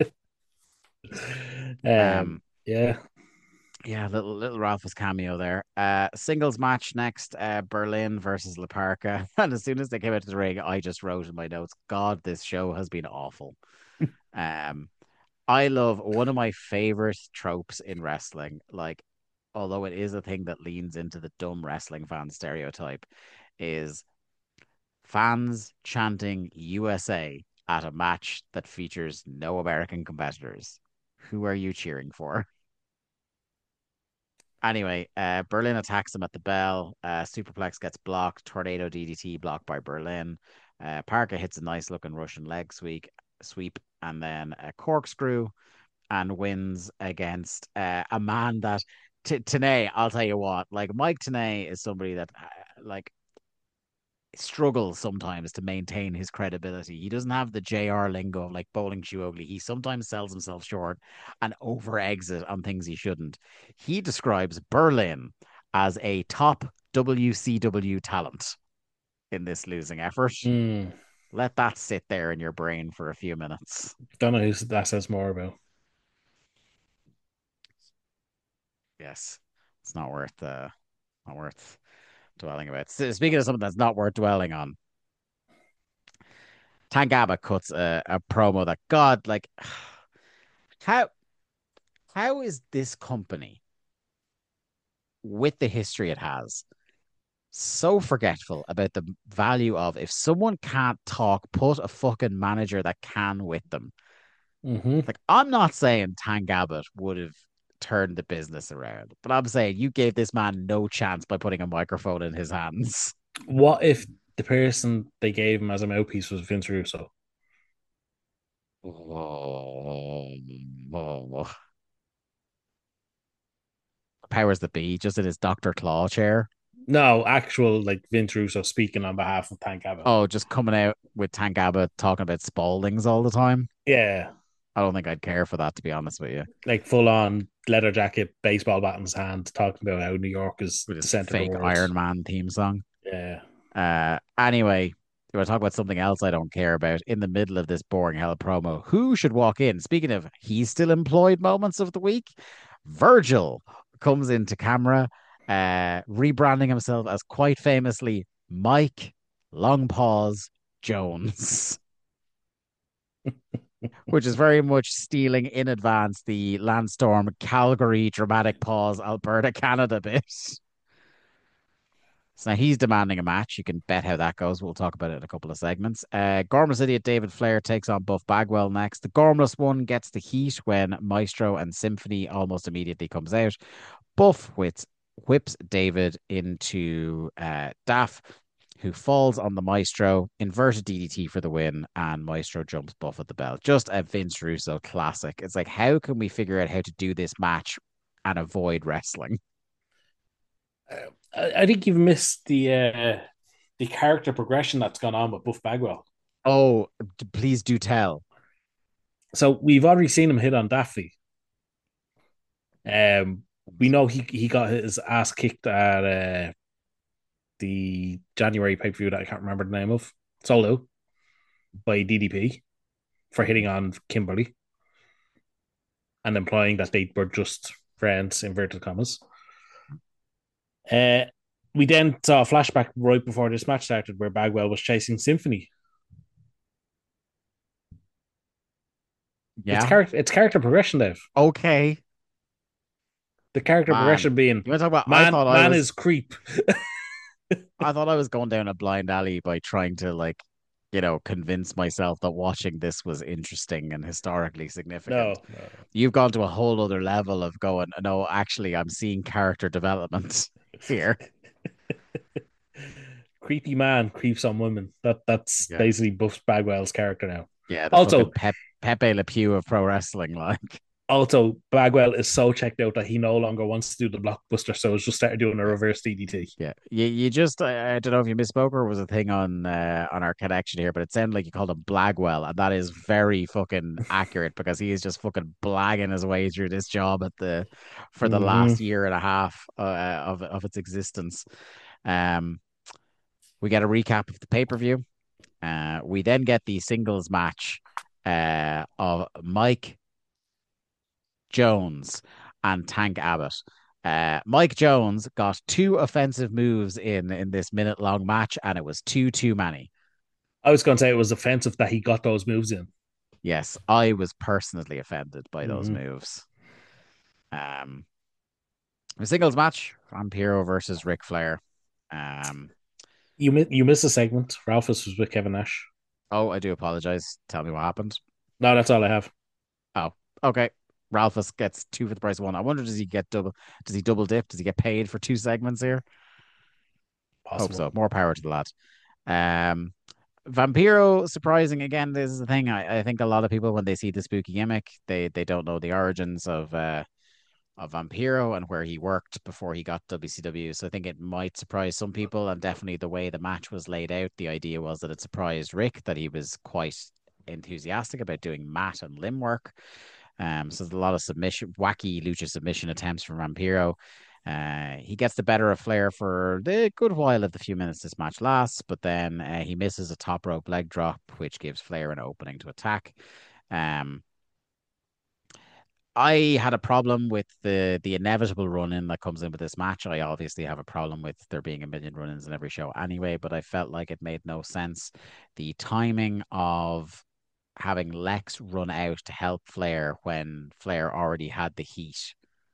Yeah, Yeah, little Ralph's cameo there. Singles match next, Berlin versus La Parca. And as soon as they came out to the ring, I just wrote in my notes, God, this show has been awful. Um, I love one of my favorite tropes in wrestling, like, although it is a thing that leans into the dumb wrestling fan stereotype, is fans chanting USA at a match that features no American competitors. Who are you cheering for? Anyway, Berlin attacks him at the bell. Superplex gets blocked. Tornado DDT blocked by Berlin. Parker hits a nice looking Russian leg sweep, and then a corkscrew, and wins against a man that Tenay. I'll tell you what, like Mike Tenay is somebody that like struggles sometimes to maintain his credibility. He doesn't have the JR lingo of like bowling shoe ugly. He sometimes sells himself short and over exit on things he shouldn't. He describes Berlin as a top WCW talent in this losing effort. Let that sit there in your brain for a few minutes. Don't know who that says more about. Yes, it's not worth dwelling about. Speaking of something that's not worth dwelling on, Tangaba cuts a promo that God, like, how how is this company with the history it has so forgetful about the value of if someone can't talk, put a fucking manager that can with them. Mm-hmm. Like, I'm not saying Tangabbit would have turned the business around, but I'm saying you gave this man no chance by putting a microphone in his hands. What if the person they gave him as a mouthpiece was Vince Russo? Oh, powers that be, just in his Dr. Claw chair. No, actual like Vince Russo speaking on behalf of Tank Abbott. Oh, just coming out with Tangaba talking about Spaldings all the time. Yeah, I don't think I'd care for that, to be honest with you. like full on leather jacket, baseball bat in his hand, talking about how New York is With the his center of the fake world. Iron Man theme song. Yeah. Anyway, you want to talk about something else I don't care about in the middle of this boring hell promo? Who should walk in? Speaking of he's still employed moments of the week, Virgil comes into camera, rebranding himself as quite famously Mike Long Pause Jones. Which is very much stealing in advance the Landstorm Calgary dramatic pause Alberta Canada bit. So now he's demanding a match. You can bet how that goes. We'll talk about it in a couple of segments. Gormless Idiot David Flair takes on Buff Bagwell next. The Gormless one gets the heat when Maestro and Symphony almost immediately comes out. Buff whips David into Daff, who falls on the Maestro. Inverted DDT for the win, and Maestro jumps Buff at the bell. Just a Vince Russo classic. It's like, how can we figure out how to do this match and avoid wrestling? I think you've missed the character progression that's gone on with Buff Bagwell. Oh, please do tell. So we've already seen him hit on Daffy. We know he got his ass kicked at the January pay per view that I can't remember the name of, Solo, by DDP for hitting on Kimberly and implying that they were just friends, inverted commas. We then saw a flashback right before this match started where Bagwell was chasing Symphony. Yeah. It's character progression, Dave. Okay. The character progression being you want to talk about is creep. I thought I was going down a blind alley by trying to like convince myself that watching this was interesting and historically significant. No, no, no. You've gone to a whole other level of going, no, actually, I'm seeing character development here. Creepy man creeps on women. That's Yeah. basically Buff Bagwell's character now. Yeah, the Also, fucking Pepe Le Pew of pro wrestling, like. also Bagwell is so checked out that he no longer wants to do the blockbuster, so he's just started doing a reverse DDT. Yeah, you just I don't know if you misspoke or was a thing on our connection here, but it sounded like you called him Blagwell, and that is very fucking accurate because he is just fucking blagging his way through this job for the last Mm-hmm. year and a half of its existence. Um, we get a recap of the pay-per-view. We then get the singles match of Mike Jones and Tank Abbott. Mike Jones got two offensive moves in this minute-long match, and it was too many. I was going to say it was offensive that he got those moves in. Yes, I was personally offended by those Mm-hmm. moves. Um, a singles match: Vampiro versus Ric Flair. Um, You missed a segment. Ralphus was with Kevin Nash. oh, I do apologize. Tell me what happened. No, that's all I have. Oh, okay. Ralphus gets two for the price of one. I wonder, does he get double? Does he double dip? Does he get paid for two segments here? Hope Possible. so. More power to the lad. Um, Vampiro, surprising again. This is the thing. I think a lot of people when they see the spooky gimmick, they don't know the origins of Vampiro and where he worked before he got WCW. So I think it might surprise some people, and definitely the way the match was laid out, the idea was that it surprised Rick that he was quite enthusiastic about doing mat and limb work. So there's a lot of wacky lucha submission attempts from Vampiro. He gets the better of Flair for the good while of the few minutes this match lasts, but then he misses a top rope leg drop, which gives Flair an opening to attack. Um, I had a problem with the inevitable run in that comes in with this match. I obviously have a problem with there being a million run ins in every show anyway, but I felt like it made no sense. The timing of having Lex run out to help Flair when Flair already had the heat.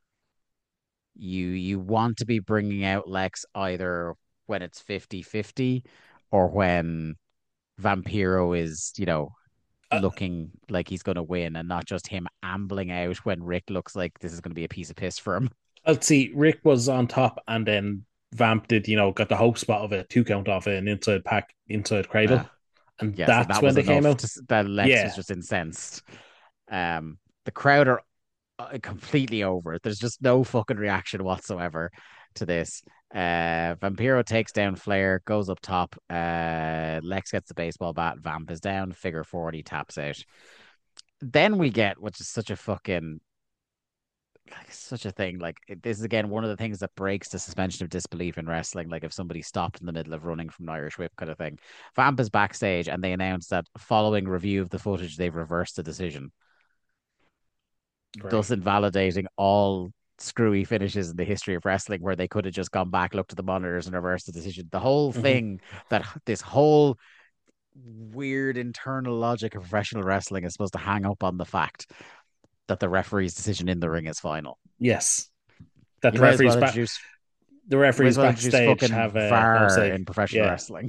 You want to be bringing out Lex either when it's 50-50 or when Vampiro is, Uh, looking like he's going to win and not just him ambling out when Rick looks like this is going to be a piece of piss for him. Let's see. Rick was on top, and then Vamp did, got the hope spot of a 2 count off an inside Uh, cradle, and yeah, so that's that when was they came enough out. that Lex was Yeah, just incensed. The crowd are completely over it. There's just no fucking reaction whatsoever to this. Vampiro takes down Flair, goes up top. Lex gets the baseball bat. Vamp is down. Figure 40 taps out. Then we get, which is such a fucking like such a thing. Like this is again one of the things that breaks the suspension of disbelief in wrestling. Like if somebody stopped in the middle of running from an Irish whip kind of thing. Vamp is backstage and they announce that following review of the footage, they've reversed the decision, great. thus invalidating all screwy finishes in the history of wrestling where they could have just gone back, looked at the monitors, and reversed the decision. The whole Mm-hmm. thing that this whole weird internal logic of professional wrestling is supposed to hang up on the fact that the referee's decision in the ring is final. Yes, that You might as well the you might as referees well introduce backstage fucking have no VAR say. in professional Yeah, wrestling.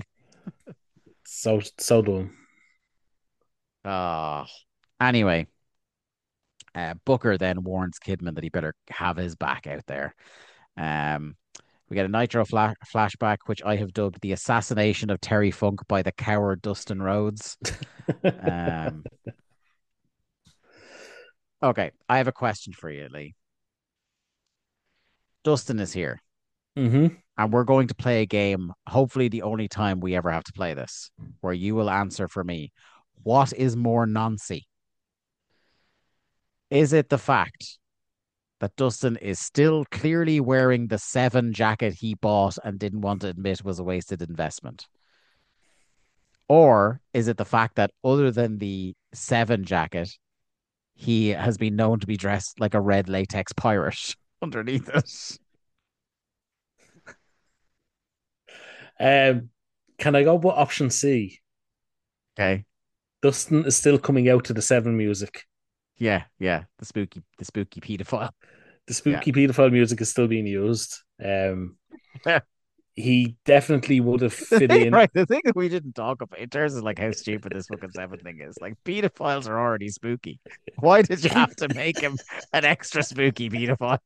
so dumb. Oh. Anyway, Booker then warns Kidman that he better have his back out there. Um, we get a Nitro flashback, which I have dubbed the assassination of Terry Funk by the coward Dustin Rhodes. Um, okay, I have a question for you, Lee. Dustin is here, Mm-hmm. and we're going to play a game, hopefully the only time we ever have to play this, where you will answer for me. What is more noncy? Is it the fact that Dustin is still clearly wearing the 7 jacket he bought and didn't want to admit was a wasted investment? Or is it the fact that other than the 7 jacket, he has been known to be dressed like a red latex pirate underneath it? Um, can I go with option C? Okay. Dustin is still coming out to the Seven music. Yeah, yeah. The spooky pedophile. The Yeah. spooky pedophile music is still being used. he definitely would have The fit thing, in. right? The thing that we didn't talk about in terms of like how stupid this fucking seven thing is, like pedophiles are already spooky. Why did you have to make him an extra spooky pedophile?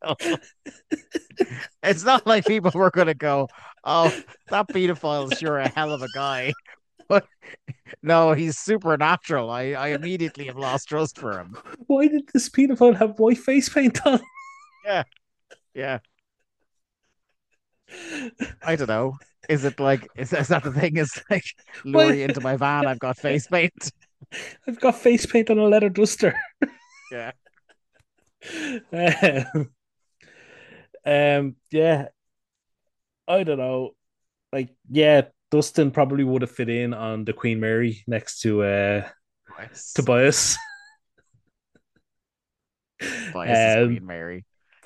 It's not like people were gonna go, "Oh, that pedophile's sure a hell of a guy." But no, he's supernatural. I immediately have lost trust for him. Why did this pedophile have white face paint on? Yeah, yeah. I don't know. Is it like is that the thing? Is like lure Why? you into my van? I've got face paint. I've got face paint on a leather duster. Yeah. um, yeah, I don't know. Like, yeah, Dustin probably would have fit in on the Queen Mary next to Bias. Tobias. Bias is um, Queen Mary.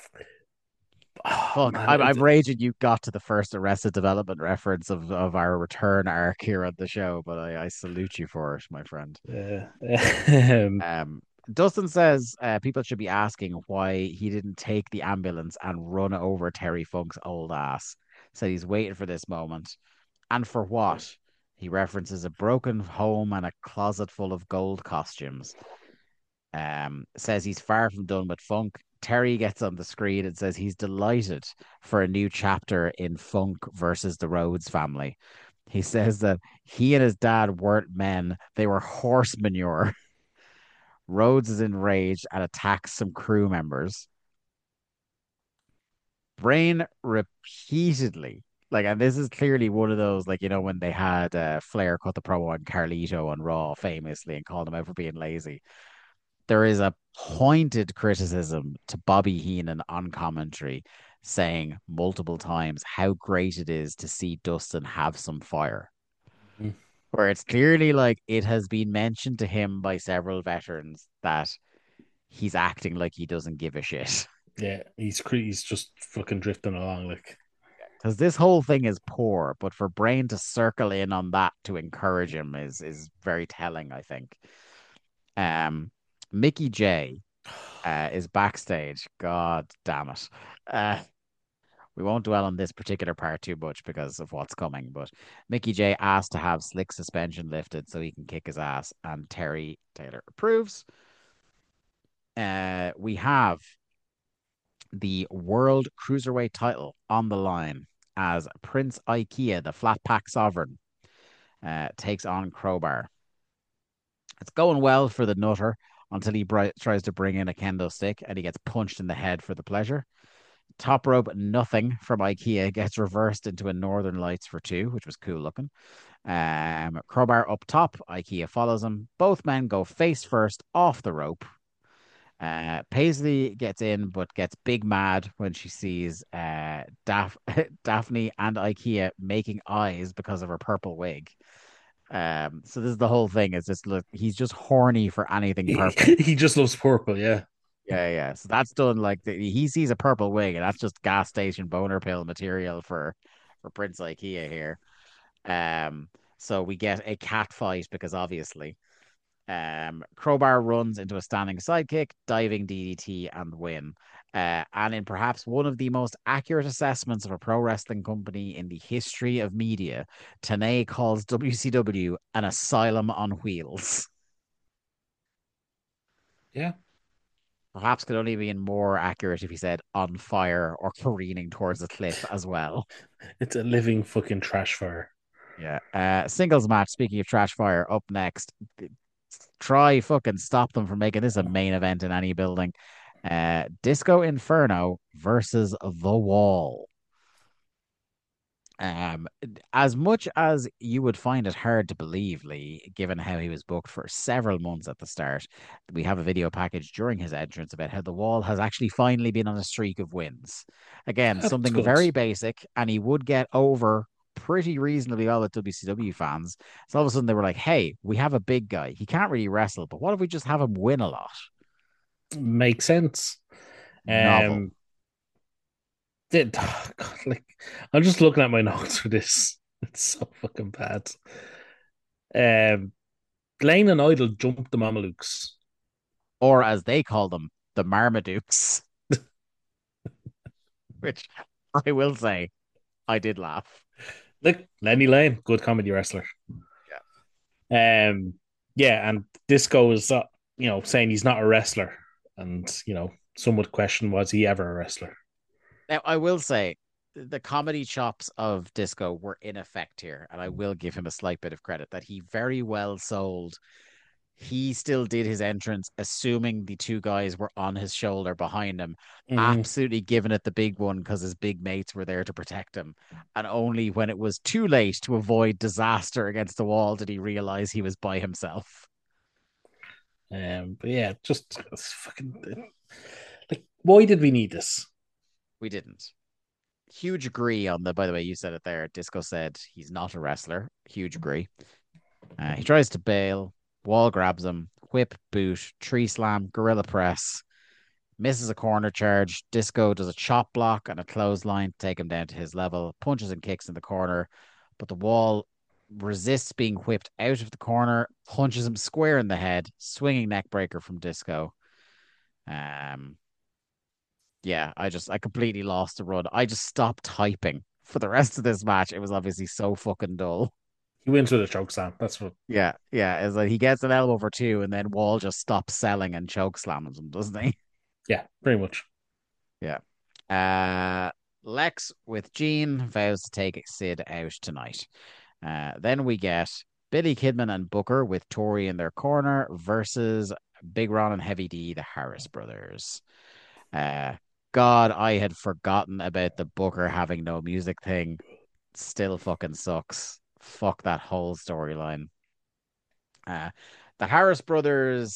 oh Fuck, man, I'm raging you got to the first Arrested Development reference of our return arc here on the show, but I salute you for it, my friend. um, Um, Dustin says people should be asking why he didn't take the ambulance and run over Terry Funk's old ass. Said he's waiting for this moment. And for what? He references a broken home and a closet full of gold costumes. Says he's far from done with Funk. Terry gets on the screen and says he's delighted for a new chapter in Funk versus the Rhodes family. He says that he and his dad weren't men, they were horse manure. Rhodes is enraged and attacks some crew members. Brain repeatedly, like, and this is clearly one of those, like, when they had Flair cut the promo on Carlito on Raw famously and called him out for being lazy. There is a pointed criticism to Bobby Heenan on commentary saying multiple times how great it is to see Dustin have some fire. Where it's clearly like it has been mentioned to him by several veterans that he's acting like he doesn't give a shit. yeah, he's just fucking drifting along. Like, Because this whole thing is poor, but for Brain to circle in on that to encourage him is very telling, I think. Um, Mickey J is backstage. God damn it. Uh, we won't dwell on this particular part too much because of what's coming, but Mickey J asked to have Slick suspension lifted so he can kick his ass, and Terry Taylor approves. We have the World Cruiserweight title on the line as Prince Ikea, the flat pack sovereign, takes on Crowbar. It's going well for the Nutter until he tries to bring in a kendo stick and he gets punched in the head for the pleasure. Top rope nothing from Ikea gets reversed into a Northern Lights for two, which was cool looking. Crowbar up top, Ikea follows him. Both men go face first off the rope. Paisley gets in, but gets big mad when she sees Daphne and Ikea making eyes because of her purple wig. So this is the whole thing. Is just look, he's just horny for anything he, purple. he just loves purple. Yeah, Yeah, yeah. So that's done like he sees a purple wig, and that's just gas station boner pill material for Prince IKEA here. Um, so we get a cat fight because obviously, Crowbar runs into a standing sidekick, diving DDT, and win. And in perhaps one of the most accurate assessments of a pro wrestling company in the history of media, Tanay calls WCW an asylum on wheels. yeah. Perhaps could only be more accurate if he said on fire or careening towards a cliff as well. It's a living fucking trash fire. Yeah. Singles match. Speaking of trash fire, up next. Try fucking stop them from making this a main event in any building. Disco Inferno versus The Wall. Um, as much as you would find it hard to believe, Lee, given how he was booked for several months at the start, we have a video package during his entrance about how the Wall has actually finally been on a streak of wins. Again, That's something good. very basic, and he would get over pretty reasonably well with WCW fans. So all of a sudden they were like, hey, we have a big guy. He can't really wrestle, but what if we just have him win a lot? Makes sense. Novel. Um, did God, like I'm just looking at my notes for this. It's so fucking bad. Um, Lane and Idol jumped the Mamelukes. Or as they call them, the Marmadukes, which I will say, I did laugh. Look, Lenny Lane, good comedy wrestler. Yeah. Um, yeah, and Disco is saying he's not a wrestler, and some would question was he ever a wrestler? Now, I will say the comedy chops of Disco were in effect here, and I will give him a slight bit of credit that he very well sold. He still did his entrance, assuming the two guys were on his shoulder behind him, Mm, absolutely giving it the big one because his big mates were there to protect him. And only when it was too late to avoid disaster against the wall did he realize he was by himself. but yeah, just it's fucking like, why did we need this? We didn't. Huge agree on the, by the way, you said it there. Disco said he's not a wrestler. Huge agree. He tries to bail. Wall grabs him. Whip, boot, tree slam, gorilla press. Misses a corner charge. Disco does a chop block and a clothesline to take him down to his level. Punches and kicks in the corner, but the wall resists being whipped out of the corner. Punches him square in the head. Swinging neck breaker from Disco. Um, yeah, I completely lost the run. I just stopped typing for the rest of this match. It was obviously so fucking dull. He wins with a choke slam. That's what. Yeah, yeah. It's like he gets an elbow for two, and then Wall just stops selling and choke slams him, doesn't he? Yeah, pretty much. Yeah. Uh, Lex with Gene vows to take Sid out tonight. Then we get Billy Kidman and Booker with Tori in their corner versus Big Ron and Heavy D, the Harris brothers. Uh, God, I had forgotten about the Booker having no music thing. Still fucking sucks. Fuck that whole storyline. Uh, the Harris brothers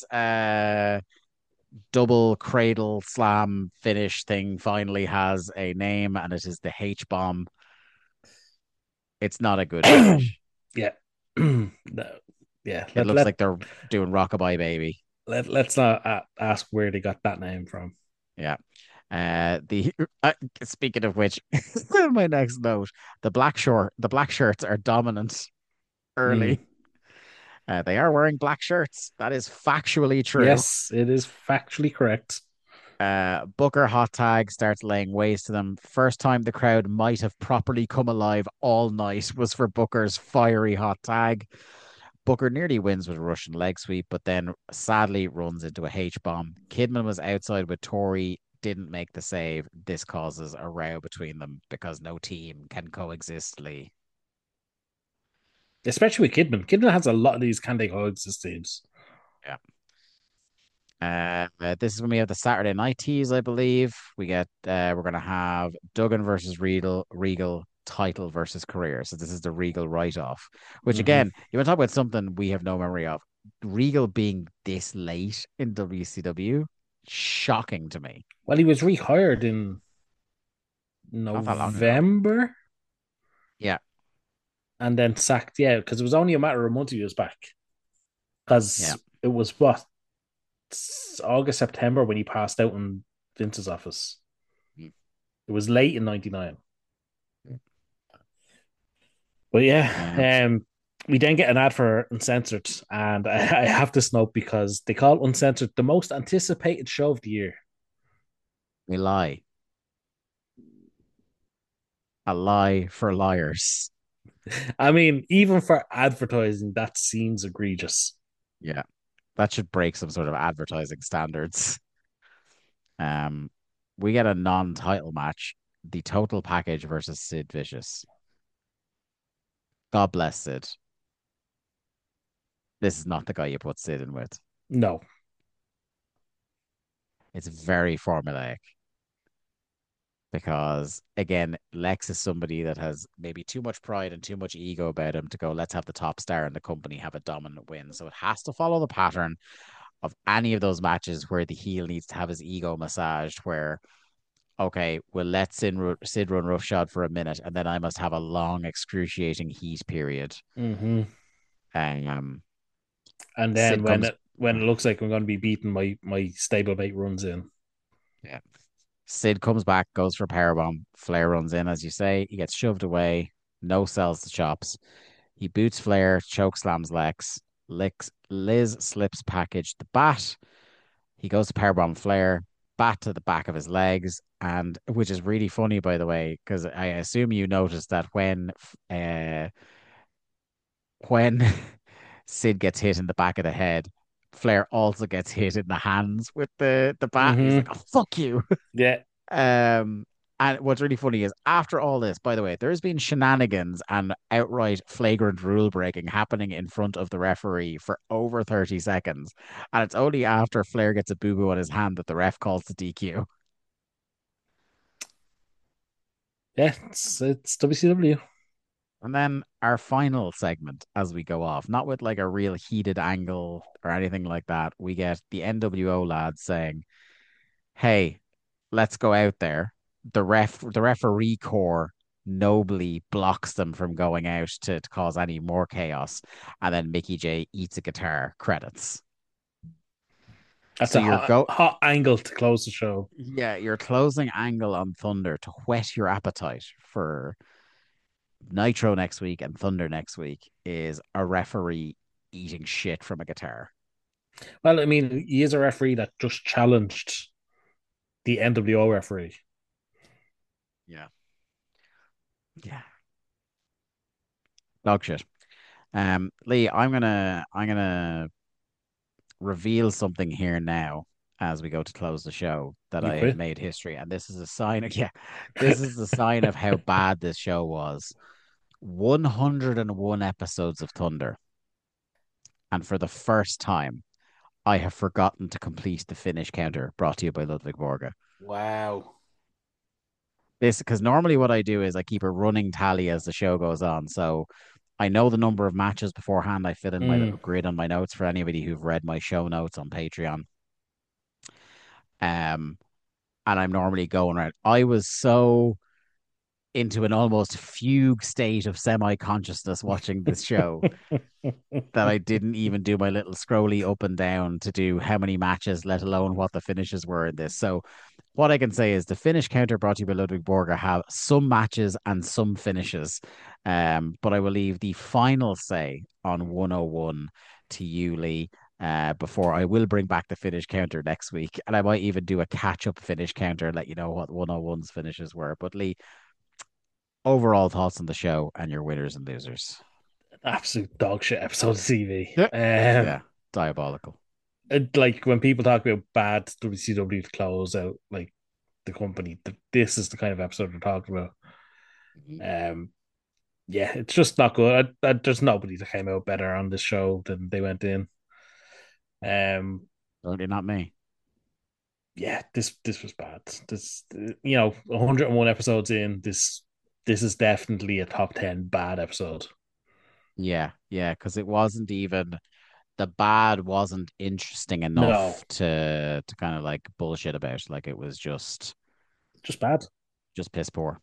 double cradle slam finish thing finally has a name, and it is the H bomb. It's not a good finish. Yeah. No. Yeah. It looks like they're doing Rockabye Baby. Let's not ask where they got that name from. Yeah. The speaking of which, my next note: the black shirts are dominant Mm. early. They are wearing black shirts. That is factually true. Yes, it is factually correct. Booker hot tag starts laying waste to them. First time the crowd might have properly come alive all night was for Booker's fiery hot tag. Booker nearly wins with a Russian leg sweep, but then sadly runs into a H bomb. Kidman was outside with Tori, didn't make the save. This causes a row between them because no team can coexist, Lee. Especially with Kidman. Kidman has a lot of these can they coexist teams. Yeah. This is when we have the Saturday night tease, I believe. We're gonna have Duggan versus Regal title versus career. So this is the Regal write-off. Which Mm-hmm. again, you want to talk about something we have no memory of. Regal being this late in WCW, shocking to me. Well, he was rehired in Not that long ago. November Yeah, and then sacked. Yeah, because it was only a matter of a month he was back. yeah. Because it was what August, September when he passed out in Vince's office. Mm. It was late in '99. But Um, yeah, we then get an ad for Uncensored, and I have this note because they call Uncensored the most anticipated show of the year. we lie. A lie for liars. I mean, even for advertising, that seems egregious. Yeah. That should break some sort of advertising standards. Um, we get a non-title match, the total package versus Sid Vicious. God bless Sid. This is not the guy you put Sid in with. No, It's very formulaic because, again, Lex is somebody that has maybe too much pride and too much ego about him to go, let's have the top star in the company have a dominant win. So it has to follow the pattern of any of those matches where the heel needs to have his ego massaged, where okay, we'll let Sid run roughshod for a minute, and then I must have a long, excruciating heat period. mm-hmm. Um, And then Sid comes, when it looks like I'm going to be beaten, my stablemate runs in. yeah, Sid comes back, goes for a powerbomb. Flair runs in, as you say. He gets shoved away. No sells the chops. He boots Flair, choke slams Lex. Liz slips package the bat. He goes to powerbomb Flair. bat to the back of his legs, and which is really funny, by the way, because I assume you noticed that when Sid gets hit in the back of the head, Flair also gets hit in the hands with the bat. He's like, "Oh, fuck you." Yeah. And what's really funny is after all this, by the way, there's been shenanigans and outright flagrant rule breaking happening in front of the referee for over 30 seconds. And it's only after Flair gets a boo-boo on his hand that the ref calls the DQ. Yeah, it's WCW. And then our final segment as we go off, not with like a real heated angle or anything like that, we get the NWO lads saying, "Hey, let's go out there." The referee corps nobly blocks them from going out to cause any more chaos, and then Mickey J eats a guitar. Credits. That's So a you're hot angle to close the show. Yeah, your closing angle on Thunder to whet your appetite for Nitro next week and Thunder next week is a referee eating shit from a guitar. Well, I mean, he is a referee that just challenged the NWO referee. Yeah. Dog shit. Lee, I'm gonna reveal something here now as we go to close the show that I have made history, and this is a sign of this is the sign of how bad this show was. 101 episodes of Thunder, and for the first time, I have forgotten to complete the finish counter brought to you by Ludwig Borga. Wow. This because normally what I do is I keep a running tally as the show goes on. So I know the number of matches beforehand. I fill in my little grid on my notes for anybody who've read my show notes on Patreon. And I'm normally going right. I was so into an almost fugue state of semi-consciousness watching this show that I didn't even do my little scrolly up and down to do how many matches, let alone what the finishes were in this. So what I can say is the finish counter brought to you by Ludwig Borga have some matches and some finishes. But I will leave the final say on 101 to you, Lee, before I will bring back the finish counter next week. And I might even do a catch-up finish counter and let you know what 101's finishes were. But Lee, overall thoughts on the show and your winners and losers. Absolute dog shit episode of TV. Yeah, diabolical. Like when people talk about bad WCW to close out like the company, this is the kind of episode we're talking about. Yeah, it's just not good. There's nobody that came out better on this show than they went in. Certainly not me. Yeah, this was bad. This 101 episodes in, this is definitely a top 10 bad episode. Yeah, because it wasn't even the bad wasn't interesting enough to kind of like bullshit about. Like it was just bad, just piss poor.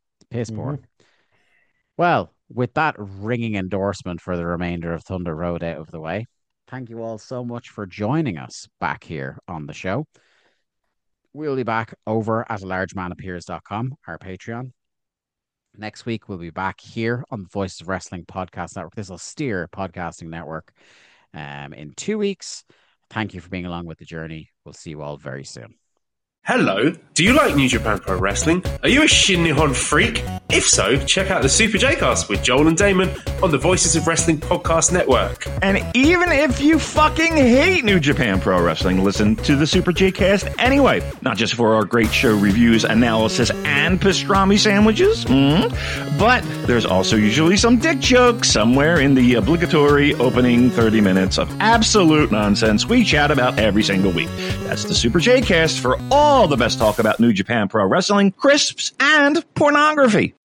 Well, with that ringing endorsement for the remainder of Thunder Road out of the way, thank you all so much for joining us back here on the show. We'll be back over at largemanapears.com, our Patreon. Next week, we'll be back here on the Voices of Wrestling Podcast Network. This will steer podcasting network in 2 weeks. Thank you for being along with the journey. We'll see you all very soon. Hello, do you like New Japan Pro Wrestling? Are you a Shin Nihon freak? If so, check out the Super J-Cast with Joel and Damon on the Voices of Wrestling Podcast Network. And even if you fucking hate New Japan Pro Wrestling, listen to the Super J-Cast anyway. Not just for our great show reviews, analysis, and pastrami sandwiches, but there's also usually some dick jokes somewhere in the obligatory opening 30 minutes of absolute nonsense we chat about every single week. That's the Super J-Cast for all the best talk about New Japan Pro Wrestling, crisps, and pornography.